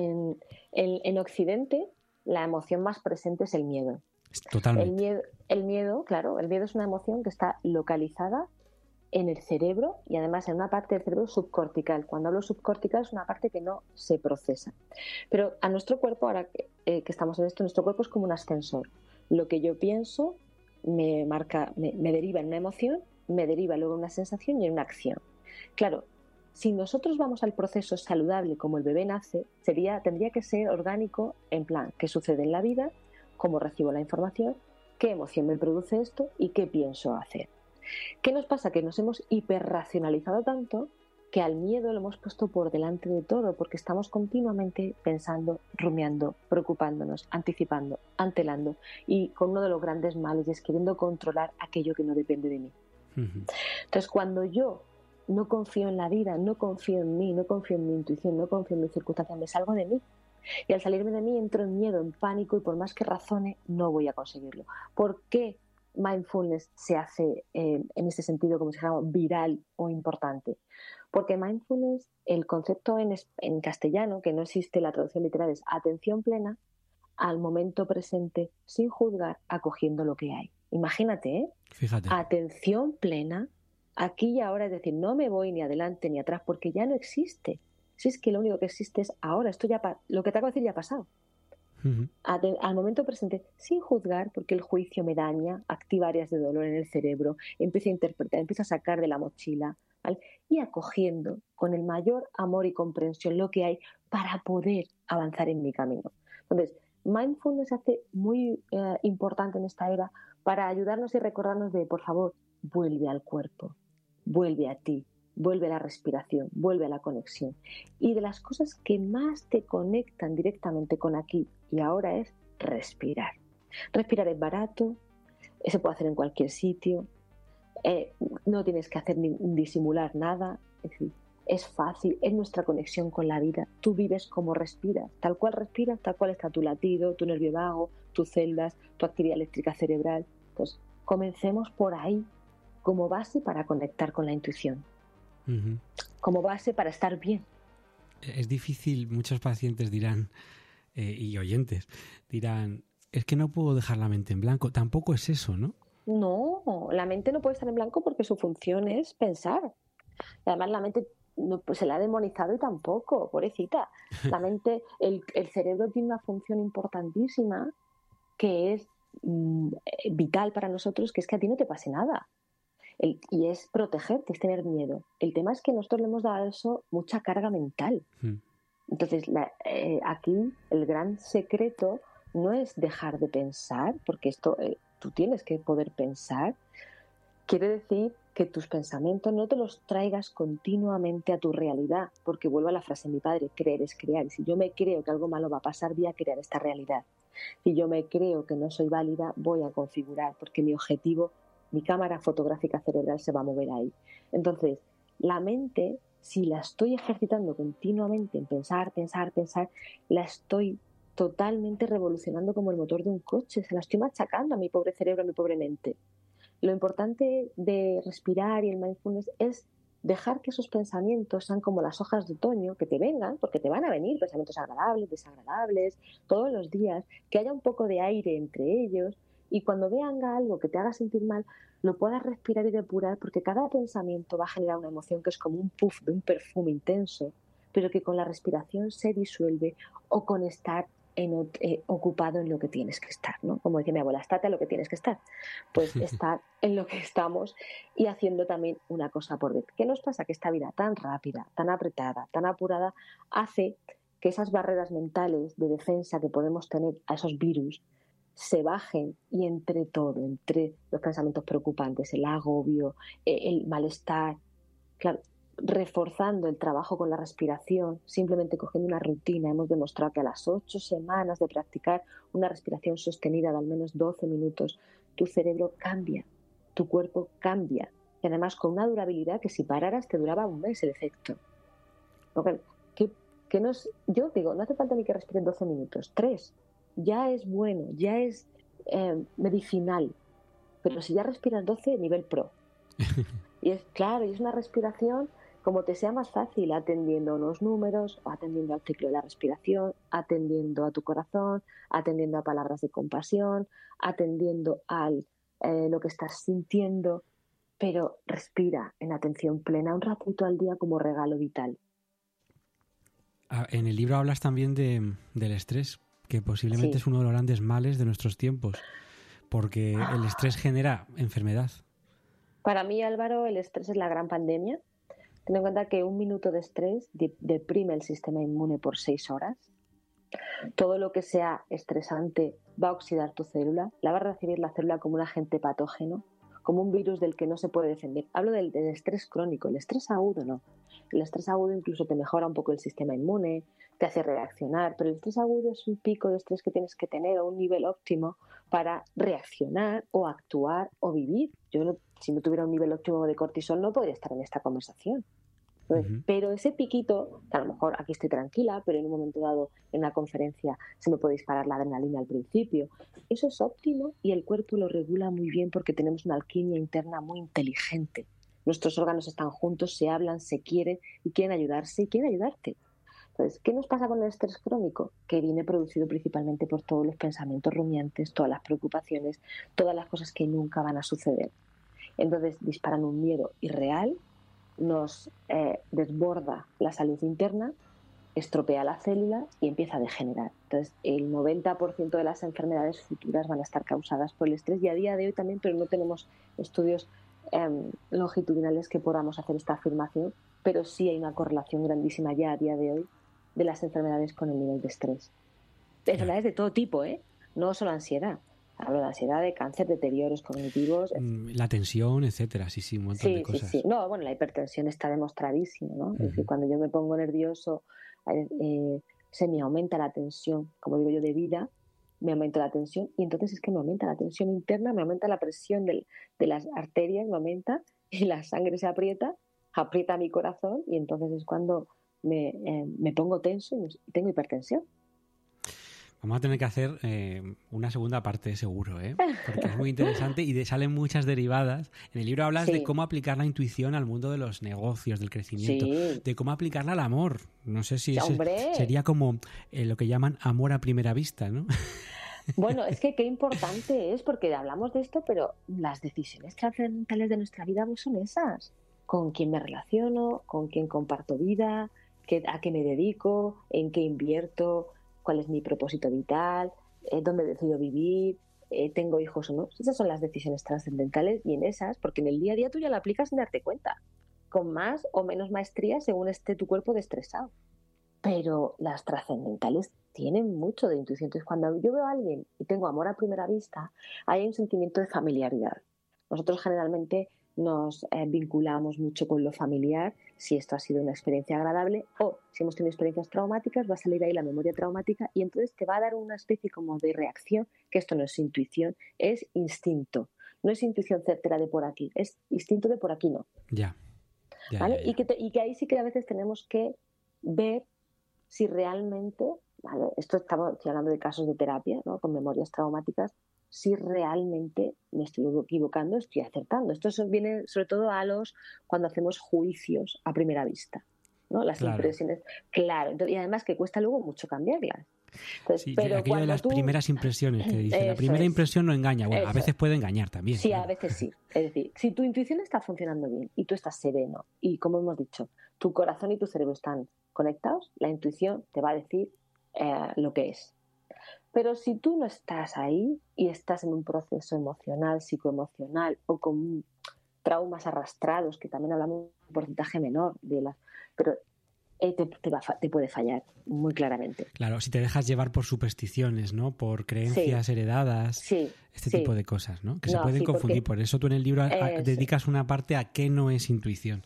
en Occidente la emoción más presente es el miedo. Totalmente. El miedo, claro, el miedo es una emoción que está localizada en el cerebro y además en una parte del cerebro subcortical. Cuando hablo subcortical es una parte que no se procesa. Pero a nuestro cuerpo, ahora que estamos en esto, nuestro cuerpo es como un ascensor. Lo que yo pienso me deriva en una emoción, me deriva luego en una sensación y en una acción. Claro, si nosotros vamos al proceso saludable como el bebé nace, tendría que ser orgánico, en plan, ¿qué sucede en la vida? ¿Cómo recibo la información? ¿Qué emoción me produce esto? ¿Y qué pienso hacer? ¿Qué nos pasa? Que nos hemos hiperracionalizado tanto que al miedo lo hemos puesto por delante de todo, porque estamos continuamente pensando, rumiando, preocupándonos, anticipando, antelando, y con uno de los grandes males es queriendo controlar aquello que no depende de mí. Entonces, cuando yo no confío en la vida, no confío en mí, no confío en mi intuición, no confío en mis circunstancias, me salgo de mí. Y al salirme de mí entro en miedo, en pánico, y por más que razone, no voy a conseguirlo. ¿Por qué mindfulness se hace en este sentido, como se llama, viral o importante? Porque mindfulness, el concepto en castellano, que no existe la traducción literal, es atención plena al momento presente, sin juzgar, acogiendo lo que hay. Imagínate, ¿eh? Fíjate. Atención plena, aquí y ahora, es decir, no me voy ni adelante ni atrás porque ya no existe. Si es que lo único que existe es ahora, lo que te acabo de decir ya ha pasado. Al momento presente, sin juzgar, porque el juicio me daña, activa áreas de dolor en el cerebro, empiezo a interpretar, empiezo a sacar de la mochila, ¿vale? Y acogiendo con el mayor amor y comprensión lo que hay para poder avanzar en mi camino. Entonces, mindfulness se hace muy importante en esta era para ayudarnos y recordarnos de, por favor, vuelve al cuerpo, vuelve a ti, vuelve a la respiración, vuelve a la conexión. Y de las cosas que más te conectan directamente con aquí y ahora es respirar. Respirar es barato, se puede hacer en cualquier sitio, no tienes que hacer ni disimular nada, es decir, es fácil, es nuestra conexión con la vida. Tú vives como respiras, tal cual está tu latido, tu nervio vago, tus celdas, tu actividad eléctrica cerebral. Entonces, comencemos por ahí como base para conectar con la intuición. Como base para estar bien. Es difícil, muchos pacientes dirán, y oyentes dirán, es que no puedo dejar la mente en blanco. Tampoco es eso, ¿no? No, la mente no puede estar en blanco porque su función es pensar. Además, la mente no, pues se la ha demonizado y tampoco, pobrecita. La mente, el cerebro tiene una función importantísima que es vital para nosotros, que es que a ti no te pase nada. Y es protegerte, es tener miedo. El tema es que nosotros le hemos dado a eso mucha carga mental. Entonces, aquí el gran secreto no es dejar de pensar, porque esto tú tienes que poder pensar. Quiere decir que tus pensamientos no te los traigas continuamente a tu realidad, porque vuelvo a la frase de mi padre, creer es crear. Y si yo me creo que algo malo va a pasar, voy a crear esta realidad. Si yo me creo que no soy válida, voy a configurar, porque mi objetivo, mi cámara fotográfica cerebral se va a mover ahí. Entonces, la mente, si la estoy ejercitando continuamente en pensar, la estoy totalmente revolucionando como el motor de un coche, se la estoy machacando a mi pobre cerebro, a mi pobre mente. Lo importante de respirar y el mindfulness es dejar que esos pensamientos sean como las hojas de otoño, que te vengan, porque te van a venir pensamientos agradables, desagradables, todos los días, que haya un poco de aire entre ellos, y cuando venga algo que te haga sentir mal, lo puedas respirar y depurar, porque cada pensamiento va a generar una emoción que es como un puff de un perfume intenso, pero que con la respiración se disuelve, o con estar ocupado en lo que tienes que estar, ¿no? Como decía mi abuela, estate a lo que tienes que estar. Pues estar en lo que estamos y haciendo también una cosa por vez. ¿Qué nos pasa? Que esta vida tan rápida, tan apretada, tan apurada, hace que esas barreras mentales de defensa que podemos tener a esos virus se bajen, y entre todo, entre los pensamientos preocupantes, el agobio, el malestar, claro, reforzando el trabajo con la respiración, simplemente cogiendo una rutina. Hemos demostrado que a las 8 semanas de practicar una respiración sostenida de al menos 12 minutos, tu cerebro cambia, tu cuerpo cambia, y además con una durabilidad que si pararas te duraba un mes el efecto. Yo digo, no hace falta ni que respires 12 minutos, 3, ya es bueno, ya es medicinal, pero si ya respiras 12, nivel pro. Y es claro, y es una respiración como te sea más fácil, atendiendo a unos números, atendiendo al ciclo de la respiración, atendiendo a tu corazón, atendiendo a palabras de compasión, atendiendo a lo que estás sintiendo, pero respira en atención plena un ratito al día como regalo vital. En el libro hablas también del estrés, que posiblemente es uno de los grandes males de nuestros tiempos, porque el estrés genera enfermedad. Para mí, Álvaro, el estrés es la gran pandemia. Ten en cuenta que un minuto de estrés deprime el sistema inmune por 6 horas. Todo lo que sea estresante va a oxidar tu célula, la va a recibir la célula como un agente patógeno, como un virus del que no se puede defender. Hablo del estrés crónico, el estrés agudo no. El estrés agudo incluso te mejora un poco el sistema inmune, te hace reaccionar, pero el estrés agudo es un pico de estrés que tienes que tener a un nivel óptimo para reaccionar o actuar o vivir. Si no tuviera un nivel óptimo de cortisol no podría estar en esta conversación. Pero ese piquito, que a lo mejor aquí estoy tranquila, pero en un momento dado en una conferencia se me puede disparar la adrenalina al principio, eso es óptimo y el cuerpo lo regula muy bien porque tenemos una alquimia interna muy inteligente. Nuestros órganos están juntos, se hablan, se quieren y quieren ayudarse y quieren ayudarte. Entonces, ¿qué nos pasa con el estrés crónico? Que viene producido principalmente por todos los pensamientos rumiantes, todas las preocupaciones, todas las cosas que nunca van a suceder. Entonces disparan un miedo irreal, nos desborda la salud interna, estropea la célula y empieza a degenerar. Entonces, el 90% de las enfermedades futuras van a estar causadas por el estrés, y a día de hoy también, pero no tenemos estudios longitudinales que podamos hacer esta afirmación, pero sí hay una correlación grandísima ya a día de hoy de las enfermedades con el nivel de estrés. Enfermedades de todo tipo, no solo ansiedad. Hablo de ansiedad, de cáncer, deterioros cognitivos. La tensión, etcétera, sí, un montón de cosas. Sí. No, bueno, la hipertensión está demostradísimo, ¿no? Es decir, cuando yo me pongo nervioso, se me aumenta la tensión, como digo yo, de vida, me aumenta la tensión, y entonces es que me aumenta la tensión interna, me aumenta la presión de las arterias, me aumenta, y la sangre se aprieta mi corazón, y entonces es cuando me pongo tenso y tengo hipertensión. Vamos a tener que hacer una segunda parte seguro, porque es muy interesante y salen muchas derivadas. En el libro hablas de cómo aplicar la intuición al mundo de los negocios, del crecimiento, de cómo aplicarla al amor. No sé si sería como lo que llaman amor a primera vista, ¿no? Bueno, es que qué importante es, porque hablamos de esto, pero las decisiones trascendentales de nuestra vida son esas. Con quién me relaciono, con quién comparto vida, a qué me dedico, en qué invierto, cuál es mi propósito vital, dónde decido vivir, tengo hijos o no. Esas son las decisiones trascendentales, y en esas, porque en el día a día tú ya la aplicas sin darte cuenta, con más o menos maestría según esté tu cuerpo estresado. Pero las trascendentales tienen mucho de intuición. Entonces, cuando yo veo a alguien y tengo amor a primera vista, hay un sentimiento de familiaridad. Nosotros generalmente nos vinculamos mucho con lo familiar, si esto ha sido una experiencia agradable, o si hemos tenido experiencias traumáticas, va a salir ahí la memoria traumática y entonces te va a dar una especie como de reacción, que esto no es intuición, es instinto. No es intuición certera de por aquí, es instinto de por aquí no. Ya. ¿Vale? Y que ahí sí que a veces tenemos que ver si realmente, ¿vale? Estoy hablando de casos de terapia, ¿no? Con memorias traumáticas, si realmente me estoy equivocando, estoy acertando. Esto viene sobre todo cuando hacemos juicios a primera vista, ¿no? Las impresiones, claro, y además que cuesta luego mucho cambiarlas. Entonces, sí, pero aquello de las primeras impresiones que dice, la primera impresión no engaña. Bueno, a veces puede engañar también. Sí, a veces sí. Es decir, si tu intuición está funcionando bien y tú estás sereno y, como hemos dicho, tu corazón y tu cerebro están conectados, la intuición te va a decir lo que es. Pero si tú no estás ahí y estás en un proceso emocional, psicoemocional o con traumas arrastrados, que también hablamos de un porcentaje menor, pero te puede fallar muy claramente. Claro, si te dejas llevar por supersticiones, ¿no? Por creencias heredadas, tipo de cosas, ¿no? Que se pueden confundir. Por eso tú en el libro dedicas una parte a qué no es intuición.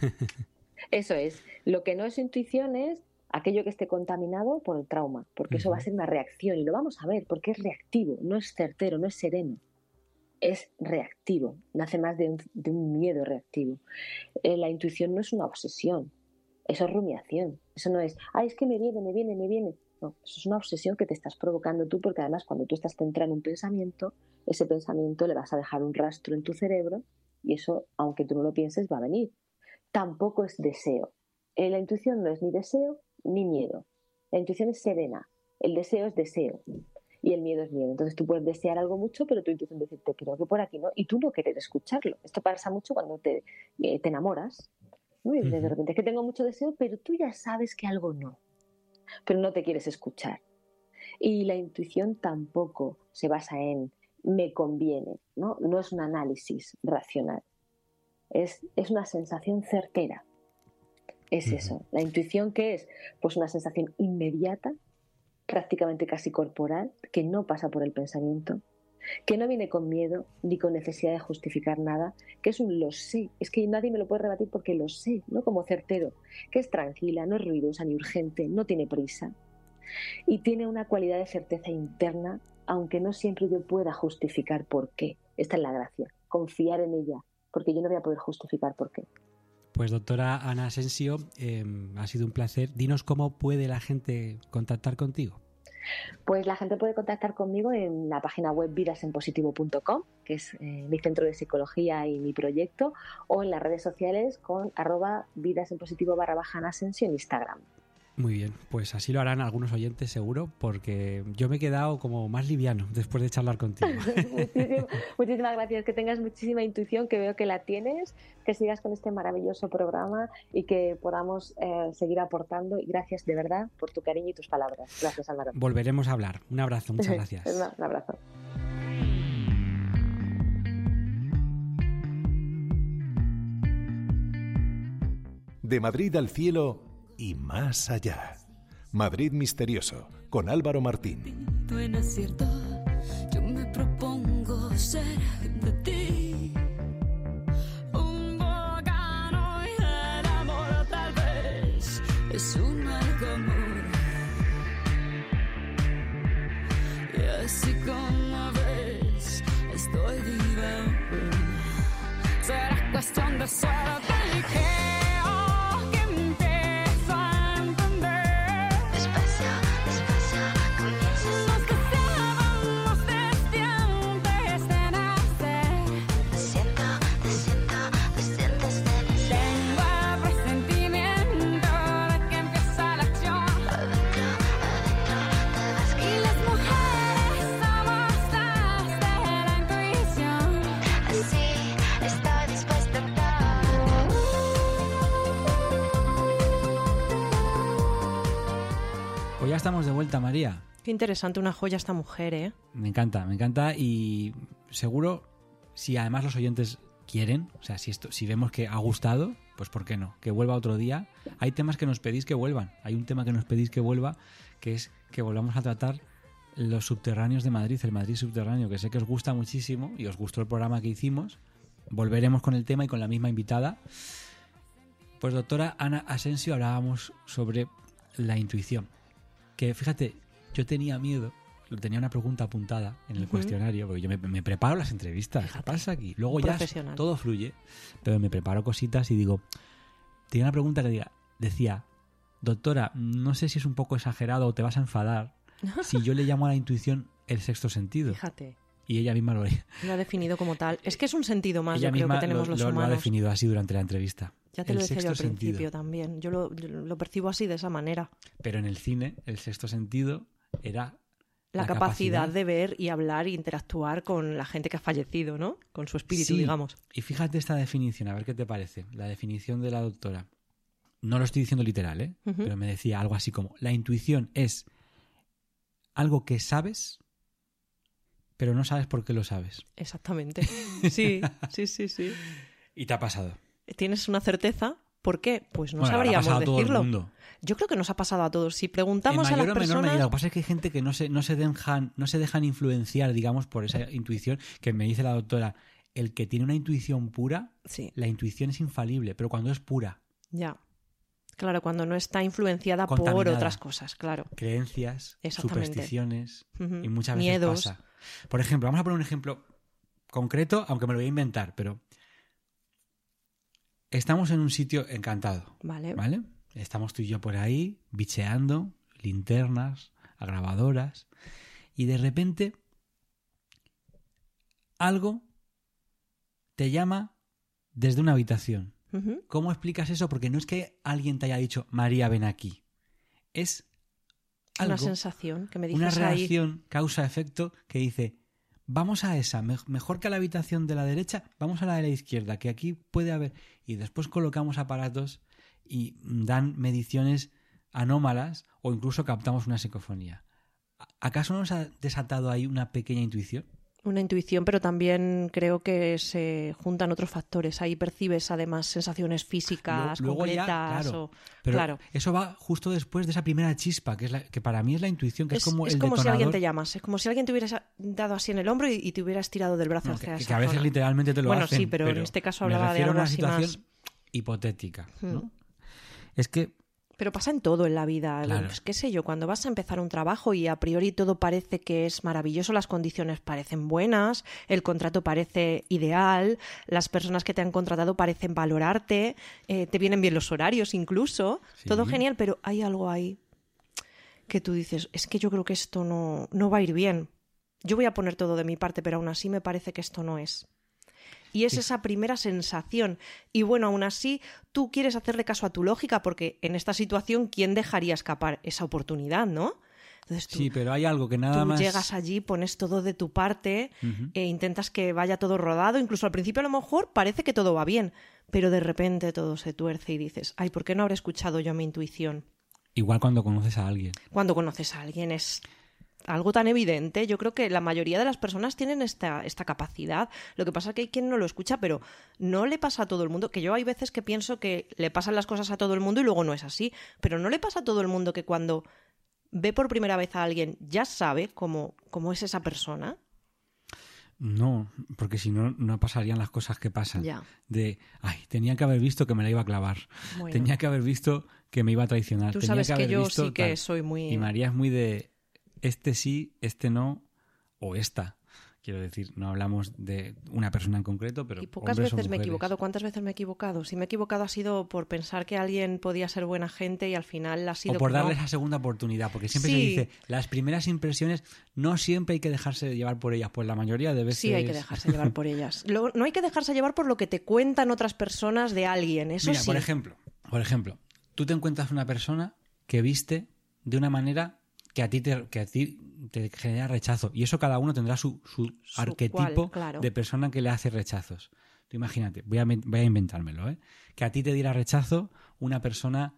Eso es. Lo que no es intuición es aquello que esté contaminado por el trauma, porque eso va a ser una reacción y lo vamos a ver, porque es reactivo, no es certero, no es sereno. Es reactivo, nace más de un miedo reactivo. La intuición no es una obsesión. Eso es rumiación. Eso no es, es que me viene. No, eso es una obsesión que te estás provocando tú, porque además cuando tú estás centrado en un pensamiento, ese pensamiento le vas a dejar un rastro en tu cerebro y eso, aunque tú no lo pienses, va a venir. Tampoco es deseo. La intuición no es ni deseo ni miedo. La intuición es serena. El deseo es deseo y el miedo es miedo. Entonces tú puedes desear algo mucho, pero tu intuición dice, creo que por aquí no, y tú no querer escucharlo. Esto pasa mucho cuando te enamoras. Y de repente es que tengo mucho deseo, pero tú ya sabes que algo no, pero no te quieres escuchar. Y la intuición tampoco se basa en me conviene, ¿no? No es un análisis racional, es una sensación certera. Es eso. La intuición, ¿qué es? Pues una sensación inmediata, prácticamente casi corporal, que no pasa por el pensamiento, que no viene con miedo ni con necesidad de justificar nada, que es un lo sé, es que nadie me lo puede rebatir porque lo sé, ¿no? Como certero, que es tranquila, no es ruidosa ni urgente, no tiene prisa y tiene una cualidad de certeza interna, aunque no siempre yo pueda justificar por qué. Esta es la gracia, confiar en ella, porque yo no voy a poder justificar por qué. Pues doctora Ana Asensio, ha sido un placer. Dinos cómo puede la gente contactar contigo. Pues la gente puede contactar conmigo en la página web vidasenpositivo.com, que es mi centro de psicología y mi proyecto, o en las redes sociales con @vidasenpositivo_Ana Asensio en Instagram. Muy bien, pues así lo harán algunos oyentes seguro, porque yo me he quedado como más liviano después de charlar contigo. Muchísimas gracias, que tengas muchísima intuición, que veo que la tienes, que sigas con este maravilloso programa y que podamos seguir aportando. Y gracias de verdad por tu cariño y tus palabras. Gracias, Álvaro. Volveremos a hablar. Un abrazo, muchas gracias. Un abrazo. De Madrid al cielo y más allá. Madrid Misterioso, con Álvaro Martín. No es cierto, yo me propongo ser de ti un volcán y el amor tal vez es un mal común. Y así como ves, estoy viva. Será cuestión de suerte que ya estamos de vuelta, María. Qué interesante, una joya esta mujer, ¿eh? Me encanta y seguro, si además los oyentes quieren, o sea, si vemos que ha gustado, pues ¿por qué no? Que vuelva otro día. Hay temas que nos pedís que vuelvan. Hay un tema que nos pedís que vuelva, que es que volvamos a tratar los subterráneos de Madrid, el Madrid subterráneo, que sé que os gusta muchísimo y os gustó el programa que hicimos, volveremos con el tema y con la misma invitada. Pues doctora Ana Asensio, hablábamos sobre la intuición. Que fíjate, yo tenía miedo, tenía una pregunta apuntada en el cuestionario, porque yo me preparo las entrevistas. ¿Qué pasa aquí? Luego ya todo fluye, pero me preparo cositas y digo, tenía una pregunta que decía, doctora, no sé si es un poco exagerado o te vas a enfadar si yo le llamo a la intuición el sexto sentido. Fíjate. Y ella misma lo ha definido como tal. Es que es un sentido más, yo creo, que tenemos los humanos. Lo ha definido así durante la entrevista. Ya te lo decía yo al principio también. Yo lo percibo así, de esa manera. Pero en el cine, el sexto sentido era la capacidad de ver y hablar e interactuar con la gente que ha fallecido, ¿no? Con su espíritu, digamos. Y fíjate esta definición, a ver qué te parece. La definición de la doctora. No lo estoy diciendo literal, ¿eh? Pero me decía algo así como, la intuición es algo que sabes, pero no sabes por qué lo sabes. Exactamente. Sí. ¿Y te ha pasado? ¿Tienes una certeza? ¿Por qué? Pues no sabríamos decirlo. A todo el mundo. Yo creo que nos ha pasado a todos. Si preguntamos a las personas... En mayor o menor medida. Lo que pasa es que hay gente que no se dejan influenciar, digamos, por esa intuición, que me dice la doctora, el que tiene una intuición pura, la intuición es infalible, pero cuando es pura. Ya. Claro, cuando no está influenciada por otras cosas, claro. Creencias, supersticiones y muchas veces miedos. Pasa. Por ejemplo, vamos a poner un ejemplo concreto, aunque me lo voy a inventar, pero estamos en un sitio encantado. ¿Vale? Estamos tú y yo por ahí, bicheando, linternas, grabadoras, y de repente algo te llama desde una habitación. ¿Cómo explicas eso? Porque no es que alguien te haya dicho, María, ven aquí. Es algo, una sensación que me dices una ahí. reacción causa-efecto que dice, vamos a esa, mejor que a la habitación de la derecha, vamos a la de la izquierda, que aquí puede haber. Y después colocamos aparatos y dan mediciones anómalas o incluso captamos una psicofonía. ¿Acaso nos ha desatado ahí una pequeña intuición? Una intuición, pero también creo que se juntan otros factores. Ahí percibes además sensaciones físicas concretas. Pero eso va justo después de esa primera chispa, que para mí es la intuición, que es como el detonador. Si alguien te llamas, es como si alguien te hubiera dado así en el hombro y te hubieras tirado del brazo hacia esa que a veces zona. Literalmente te lo hacen. Bueno, sí, pero en este caso hablaba de algo así más... Me refiero a una situación hipotética, ¿no? Es que... Pero pasa en todo en la vida. Claro. Pues, qué sé yo, cuando vas a empezar un trabajo y a priori todo parece que es maravilloso, las condiciones parecen buenas, el contrato parece ideal, las personas que te han contratado parecen valorarte, te vienen bien los horarios incluso, todo genial, pero hay algo ahí que tú dices, es que yo creo que esto no va a ir bien. Yo voy a poner todo de mi parte, pero aún así me parece que esto no es. Y es esa primera sensación. Y bueno, aún así, tú quieres hacerle caso a tu lógica porque en esta situación, ¿quién dejaría escapar esa oportunidad, no? Entonces tú, pero hay algo que nada más... Tú llegas allí, pones todo de tu parte, intentas que vaya todo rodado. Incluso al principio a lo mejor parece que todo va bien, pero de repente todo se tuerce y dices, ay, ¿por qué no habré escuchado yo mi intuición? Igual cuando conoces a alguien. Cuando conoces a alguien es... algo tan evidente. Yo creo que la mayoría de las personas tienen esta capacidad. Lo que pasa es que hay quien no lo escucha, pero no le pasa a todo el mundo. Que yo hay veces que pienso que le pasan las cosas a todo el mundo y luego no es así. Pero no le pasa a todo el mundo que cuando ve por primera vez a alguien ya sabe cómo es esa persona. No, porque si no, no pasarían las cosas que pasan. Ya. Tenía que haber visto que me la iba a clavar. Bueno. Tenía que haber visto que me iba a traicionar. Tú Tenía sabes que yo sí que tal. Soy muy... Y María es muy de... este sí, este no, o esta. Quiero decir, no hablamos de una persona en concreto, pero y pocas veces me he equivocado. ¿Cuántas veces me he equivocado? Si me he equivocado ha sido por pensar que alguien podía ser buena gente y al final ha sido... O por darle esa segunda oportunidad, porque siempre se dice, las primeras impresiones no siempre hay que dejarse llevar por ellas, pues la mayoría de veces... Sí, hay que dejarse llevar por ellas. No hay que dejarse llevar por lo que te cuentan otras personas de alguien, eso Mira, sí. Por ejemplo, tú te encuentras una persona que viste de una manera... que a ti te genera rechazo. Y eso cada uno tendrá su arquetipo de persona que le hace rechazos. Tú imagínate, voy a inventármelo, ¿eh? Que a ti te diera rechazo una persona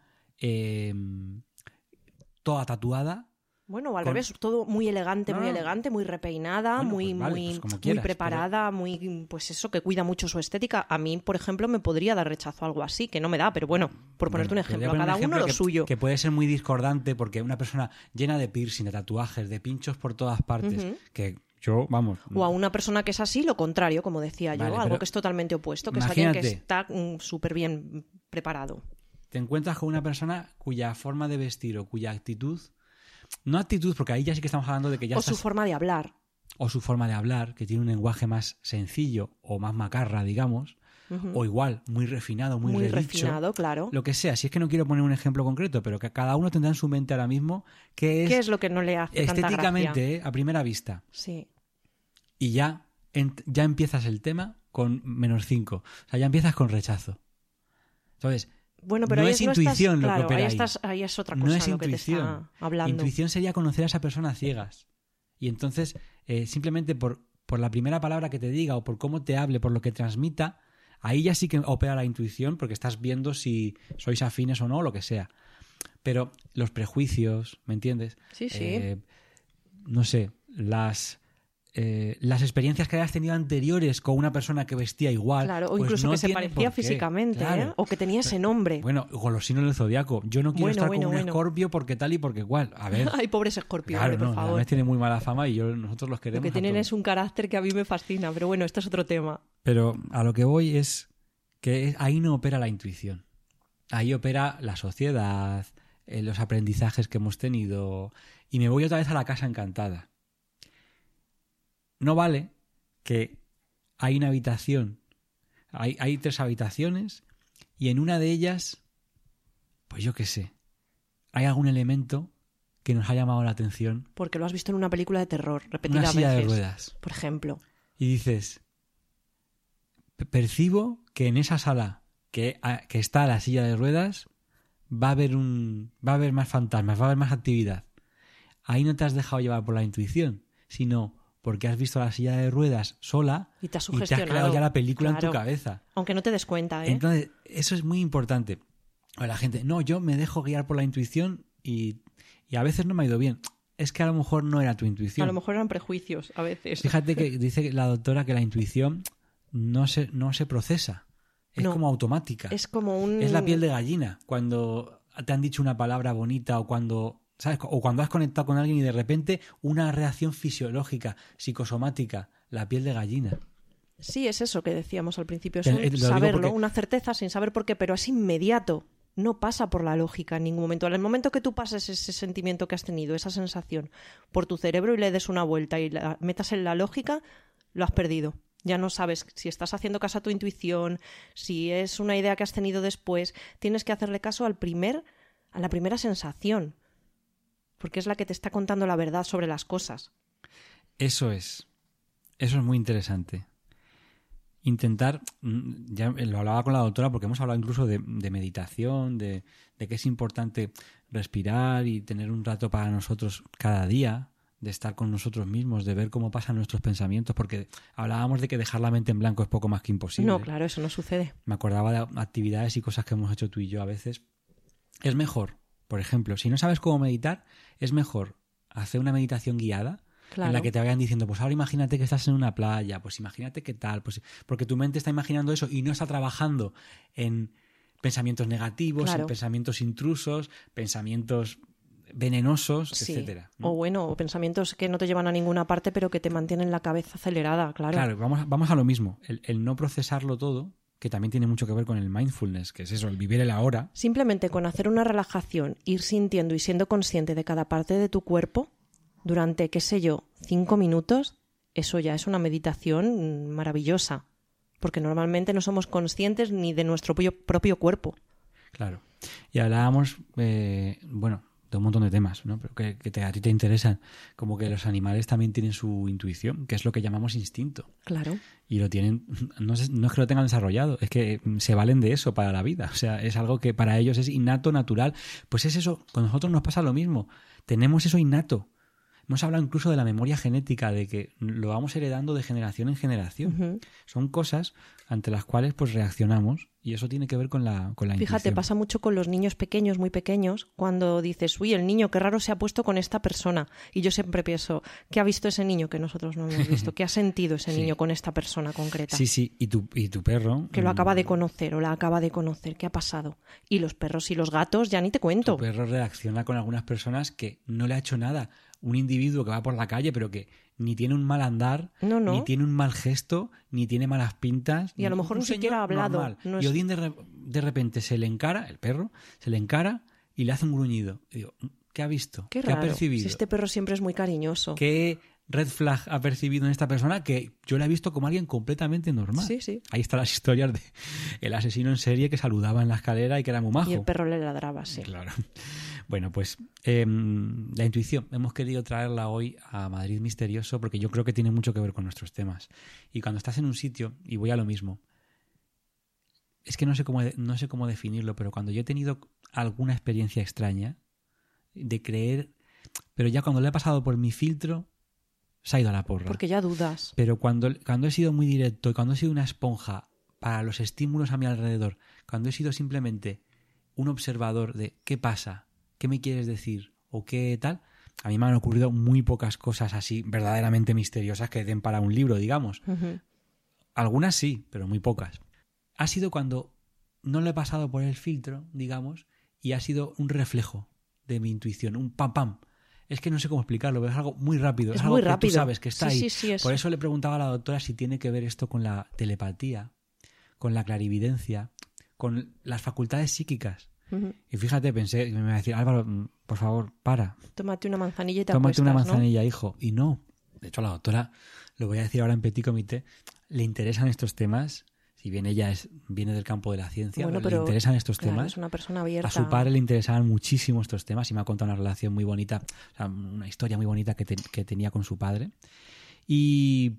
toda tatuada. Bueno, o al revés, todo muy elegante, muy repeinada, bueno, muy quieras, preparada, muy, pues eso, que cuida mucho su estética. A mí, por ejemplo, me podría dar rechazo algo así, que no me da, pero bueno, por ponerte un ejemplo, a cada uno lo suyo. Que puede ser muy discordante porque una persona llena de piercing, de tatuajes, de pinchos por todas partes, que Yo, vamos... O a una persona que es así, lo contrario, como decía yo, Vale, algo pero que es totalmente opuesto, que es alguien que imagínate. está súper bien preparado. Te encuentras con una persona cuya forma de vestir o cuya actitud... No actitud, porque ahí ya sí que estamos hablando de que ya O estás... su forma de hablar. O su forma de hablar, que tiene un lenguaje más sencillo o más macarra, digamos, o igual, muy refinado, muy redicho, refinado, claro. lo que sea. Si es que no quiero poner un ejemplo concreto, pero que cada uno tendrá en su mente ahora mismo qué ¿Qué es lo que no le hace tanta estéticamente, gracia? a primera vista. Sí. Y ya empiezas el tema con -5. O sea, ya empiezas con rechazo. Entonces, Bueno, pero no ahí es intuición lo que claro, opera ahí es otra No cosa es lo que te intuición. está hablando. Intuición sería conocer a esa persona a ciegas. Y entonces, simplemente por la primera palabra que te diga o por cómo te hable, por lo que transmita, ahí ya sí que opera la intuición porque estás viendo si sois afines o no, o lo que sea. Pero los prejuicios, ¿me entiendes? Sí, sí. No sé, las experiencias que hayas tenido anteriores con una persona que vestía igual. Claro, o pues incluso no que se tiene parecía por qué. físicamente, Claro. o que tenía ese nombre. Bueno, con los signos del zodiaco. Yo no quiero estar con un escorpio porque tal y porque cual. A ver. Ay, pobres escorpios, Claro, por no, favor. además tiene muy mala fama y nosotros los Lo queremos. que a tienen todos. es un carácter que a mí me fascina, pero bueno, esto es otro tema. Pero a lo que voy es que ahí no opera la intuición. Ahí opera la sociedad, los aprendizajes que hemos tenido. Y me voy otra vez a la casa encantada. No vale que hay una habitación, hay 3 habitaciones y en una de ellas, pues yo qué sé, hay algún elemento que nos ha llamado la atención. Porque lo has visto en una película de terror, repetidas Una silla veces. de ruedas. Por ejemplo. Y dices, percibo que en esa sala que está la silla de ruedas va a haber más fantasmas, va a haber más actividad. Ahí no te has dejado llevar por la intuición, sino porque has visto la silla de ruedas sola Y te has y te has sugestionado. creado ya la película en tu Claro. cabeza. Aunque no te des cuenta, ¿eh? Entonces, eso es muy importante. A la gente, no, yo me dejo guiar por la intuición y a veces no me ha ido bien. Es que a lo mejor no era tu intuición. A lo mejor eran prejuicios, a veces. Fíjate que dice la doctora que la intuición no se procesa. Es No. como automática. Es como un... Es la piel de gallina. Cuando te han dicho una palabra bonita o cuando, ¿sabes? O cuando has conectado con alguien y de repente una reacción fisiológica, psicosomática, la piel de gallina. Sí, es eso que decíamos al principio. Es Lo un digo saberlo, porque- una certeza sin saber por qué, pero es inmediato. No pasa por la lógica en ningún momento. En el momento que tú pases ese sentimiento que has tenido, esa sensación, por tu cerebro y le des una vuelta y la metas en la lógica, lo has perdido. Ya no sabes si estás haciendo caso a tu intuición, si es una idea que has tenido después. Tienes que hacerle caso a la primera sensación, porque es la que te está contando la verdad sobre las cosas. Eso es muy interesante. Intentar, ya lo hablaba con la doctora porque hemos hablado incluso de meditación, de que es importante respirar y tener un rato para nosotros cada día, de estar con nosotros mismos, de ver cómo pasan nuestros pensamientos, porque hablábamos de que dejar la mente en blanco es poco más que imposible. No, claro, eso no sucede. Me acordaba de actividades y cosas que hemos hecho tú y yo a veces. Es mejor, por ejemplo, si no sabes cómo meditar, es mejor hacer una meditación guiada. Claro. En la que te vayan diciendo, pues ahora imagínate que estás en una playa, pues imagínate qué tal, pues porque tu mente está imaginando eso y no está trabajando en pensamientos negativos, Claro. en pensamientos intrusos, pensamientos venenosos, Sí. etcétera, ¿no? O bueno, o pensamientos que no te llevan a ninguna parte, pero que te mantienen la cabeza acelerada, claro. Claro, vamos a lo mismo. El no procesarlo todo, que también tiene mucho que ver con el mindfulness, que es eso, el vivir el ahora. Simplemente con hacer una relajación, ir sintiendo y siendo consciente de cada parte de tu cuerpo durante, qué sé yo, 5 minutos, eso ya es una meditación maravillosa. Porque normalmente no somos conscientes ni de nuestro propio cuerpo. Claro. Y hablábamos, bueno, de un montón de temas, ¿no? Pero que a ti te interesan. Como que los animales también tienen su intuición, que es lo que llamamos instinto. Claro. Y lo tienen, no es que lo tengan desarrollado, es que se valen de eso para la vida. O sea, es algo que para ellos es innato, natural. Pues es eso, con nosotros nos pasa lo mismo. Tenemos eso innato. Hemos hablado incluso de la memoria genética, de que lo vamos heredando de generación en generación. Ujú. Son cosas ante las cuales pues reaccionamos y eso tiene que ver con la Fíjate, intuición. pasa mucho con los niños pequeños, muy pequeños, cuando dices, uy, el niño, qué raro se ha puesto con esta persona. Y yo siempre pienso, ¿qué ha visto ese niño que nosotros no hemos visto? ¿Qué ha sentido ese Sí. niño con esta persona concreta? Sí, y tu perro... Que lo acaba de conocer o la acaba de conocer. ¿Qué ha pasado? Y los perros y los gatos, ya ni te cuento. Tu perro reacciona con algunas personas que no le ha hecho nada. un individuo que va por la calle, pero que ni tiene un mal andar, No. ni tiene un mal gesto, ni tiene malas pintas. Y a lo mejor un ni siquiera ha señor hablado. normal. No Y es- Odín de repente se le encara, el perro, se le encara y le hace un gruñido. Y digo, ¿qué ha visto? Qué ¿Qué ha raro. percibido? Si este perro siempre es muy cariñoso. ¿Qué red flag ha percibido en esta persona que yo la he visto como alguien completamente normal? Sí. Ahí están las historias de el asesino en serie que saludaba en la escalera y que era muy majo. Y el perro le ladraba, sí. Claro. Bueno, pues la intuición. Hemos querido traerla hoy a Madrid Misterioso porque yo creo que tiene mucho que ver con nuestros temas. Y cuando estás en un sitio, y voy a lo mismo, es que no sé cómo definirlo, pero cuando yo he tenido alguna experiencia extraña de creer, pero ya cuando le he pasado por mi filtro, se ha ido a la porra. Porque ya dudas. Pero cuando he sido muy directo y cuando he sido una esponja para los estímulos a mi alrededor, cuando he sido simplemente un observador de qué pasa, qué me quieres decir o qué tal, a mí me han ocurrido muy pocas cosas así verdaderamente misteriosas que den para un libro, digamos. Ujú. Algunas sí, pero muy pocas. Ha sido cuando no lo he pasado por el filtro, digamos, y ha sido un reflejo de mi intuición, un pam pam. Es que no sé cómo explicarlo, pero es algo muy rápido. Es algo muy que rápido. tú sabes que está Sí, ahí. sí, Por eso le preguntaba a la doctora si tiene que ver esto con la telepatía, con la clarividencia, con las facultades psíquicas. Ujú. Y fíjate, pensé que me iba a decir, Álvaro, por favor, para. Tómate una manzanilla y te Tómate acuestas, una ¿no? manzanilla, hijo. Y no. De hecho, a la doctora, lo voy a decir ahora en petit comité, le interesan estos temas. Si bien ella viene del campo de la ciencia, Bueno, le pero, interesan estos claro, temas. es una persona abierta. A su padre le interesaban muchísimo estos temas y me ha contado una relación muy bonita, o sea, una historia muy bonita que tenía con su padre. Y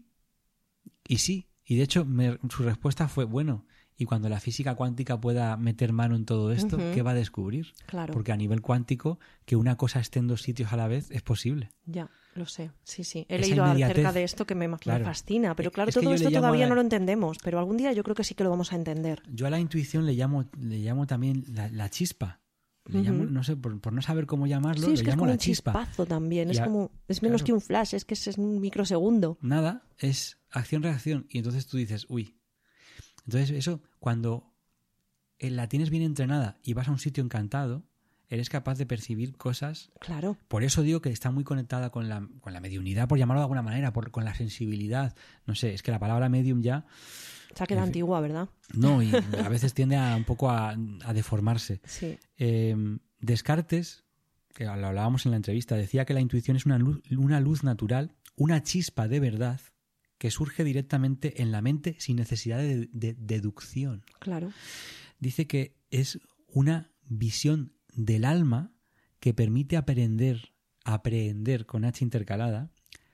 sí, y de hecho su respuesta fue, bueno, y cuando la física cuántica pueda meter mano en todo esto, Ujú. ¿qué va a descubrir? Claro. Porque a nivel cuántico, que una cosa esté en dos sitios a la vez es posible. Ya, lo sé. Sí. He Esa leído inmediatez. acerca de esto que me Claro. fascina. Pero claro, Es que todo yo esto le llamo todavía a la- no lo entendemos. Pero algún día yo creo que sí que lo vamos a entender. Yo a la intuición le llamo también la chispa. Le llamo, Ujú. no sé, por no saber cómo llamarlo, Sí, es le que es llamo como la un chispa. chispazo también. Y Es menos claro. que un flash, es que es un microsegundo. Nada, es acción-reacción. Y entonces tú dices, uy. Entonces eso, cuando la tienes bien entrenada y vas a un sitio encantado, eres capaz de percibir cosas. Claro. Por eso digo que está muy conectada con la mediunidad, por llamarlo de alguna manera, con la sensibilidad. No sé, es que la palabra medium ya... Se ha quedado En fin. antigua, ¿verdad? No, y a veces tiende un poco a deformarse. Sí. Descartes, que lo hablábamos en la entrevista, decía que la intuición es una luz natural, una chispa de verdad que surge directamente en la mente sin necesidad de deducción. Claro. Dice que es una visión del alma que permite aprehender con H intercalada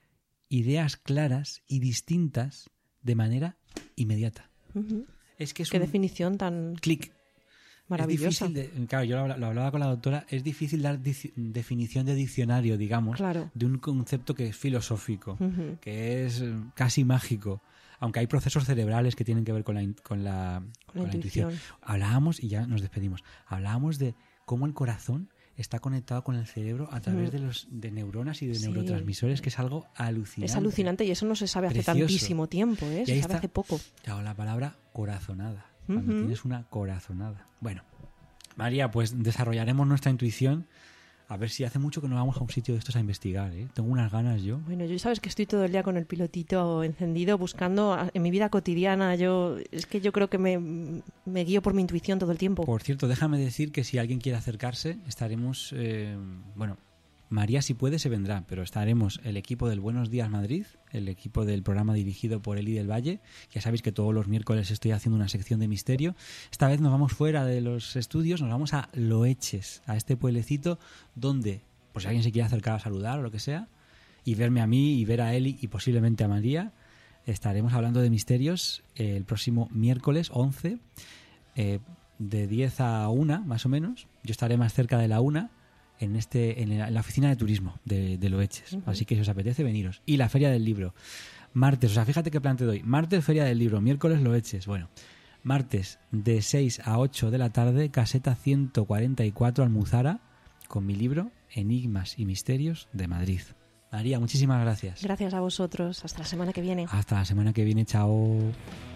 ideas claras y distintas de manera inmediata. Ujú. Es que es Qué un definición tan clic. maravillosa. Es difícil claro, yo lo hablaba con la doctora, es difícil dar definición de diccionario, digamos, Claro. de un concepto que es filosófico, Ujú. que es casi mágico, aunque hay procesos cerebrales que tienen que ver con la intuición. Hablábamos, y ya nos despedimos, hablábamos de cómo el corazón está conectado con el cerebro a través de neuronas y de Sí. neurotransmisores, que es algo alucinante. Es alucinante y eso no se sabe hace Precioso. tantísimo tiempo, ¿eh? Y Se ahí sabe está. hace poco. Claro, la palabra corazonada. Cuando Ujú. tienes una corazonada. Bueno, María, pues desarrollaremos nuestra intuición. A ver si hace mucho que no vamos a un sitio de estos a investigar, ¿eh? Tengo unas ganas yo. Bueno, yo sabes que estoy todo el día con el pilotito encendido buscando en mi vida cotidiana. Es que yo creo que me guío por mi intuición todo el tiempo. Por cierto, déjame decir que si alguien quiere acercarse, estaremos... bueno, María si puede se vendrá, pero estaremos el equipo del Buenos Días Madrid, el equipo del programa dirigido por Eli del Valle. Ya sabéis que todos los miércoles estoy haciendo una sección de misterio. Esta vez nos vamos fuera de los estudios, nos vamos a Loeches, a este pueblecito donde, pues si alguien se quiere acercar a saludar o lo que sea, y verme a mí y ver a Eli y posiblemente a María, estaremos hablando de misterios el próximo miércoles 11, de 10 a 1 más o menos. Yo estaré más cerca de la 1 en la oficina de turismo de Loeches. Ujú. Así que si os apetece, veniros. Y la Feria del Libro. Martes, o sea, fíjate qué plan te doy. Martes, Feria del Libro. Miércoles, Loeches. Bueno, martes de 6 a 8 de la tarde, caseta 144 Almuzara, con mi libro Enigmas y Misterios de Madrid. María, muchísimas gracias. Gracias a vosotros. Hasta la semana que viene. Hasta la semana que viene. Chao.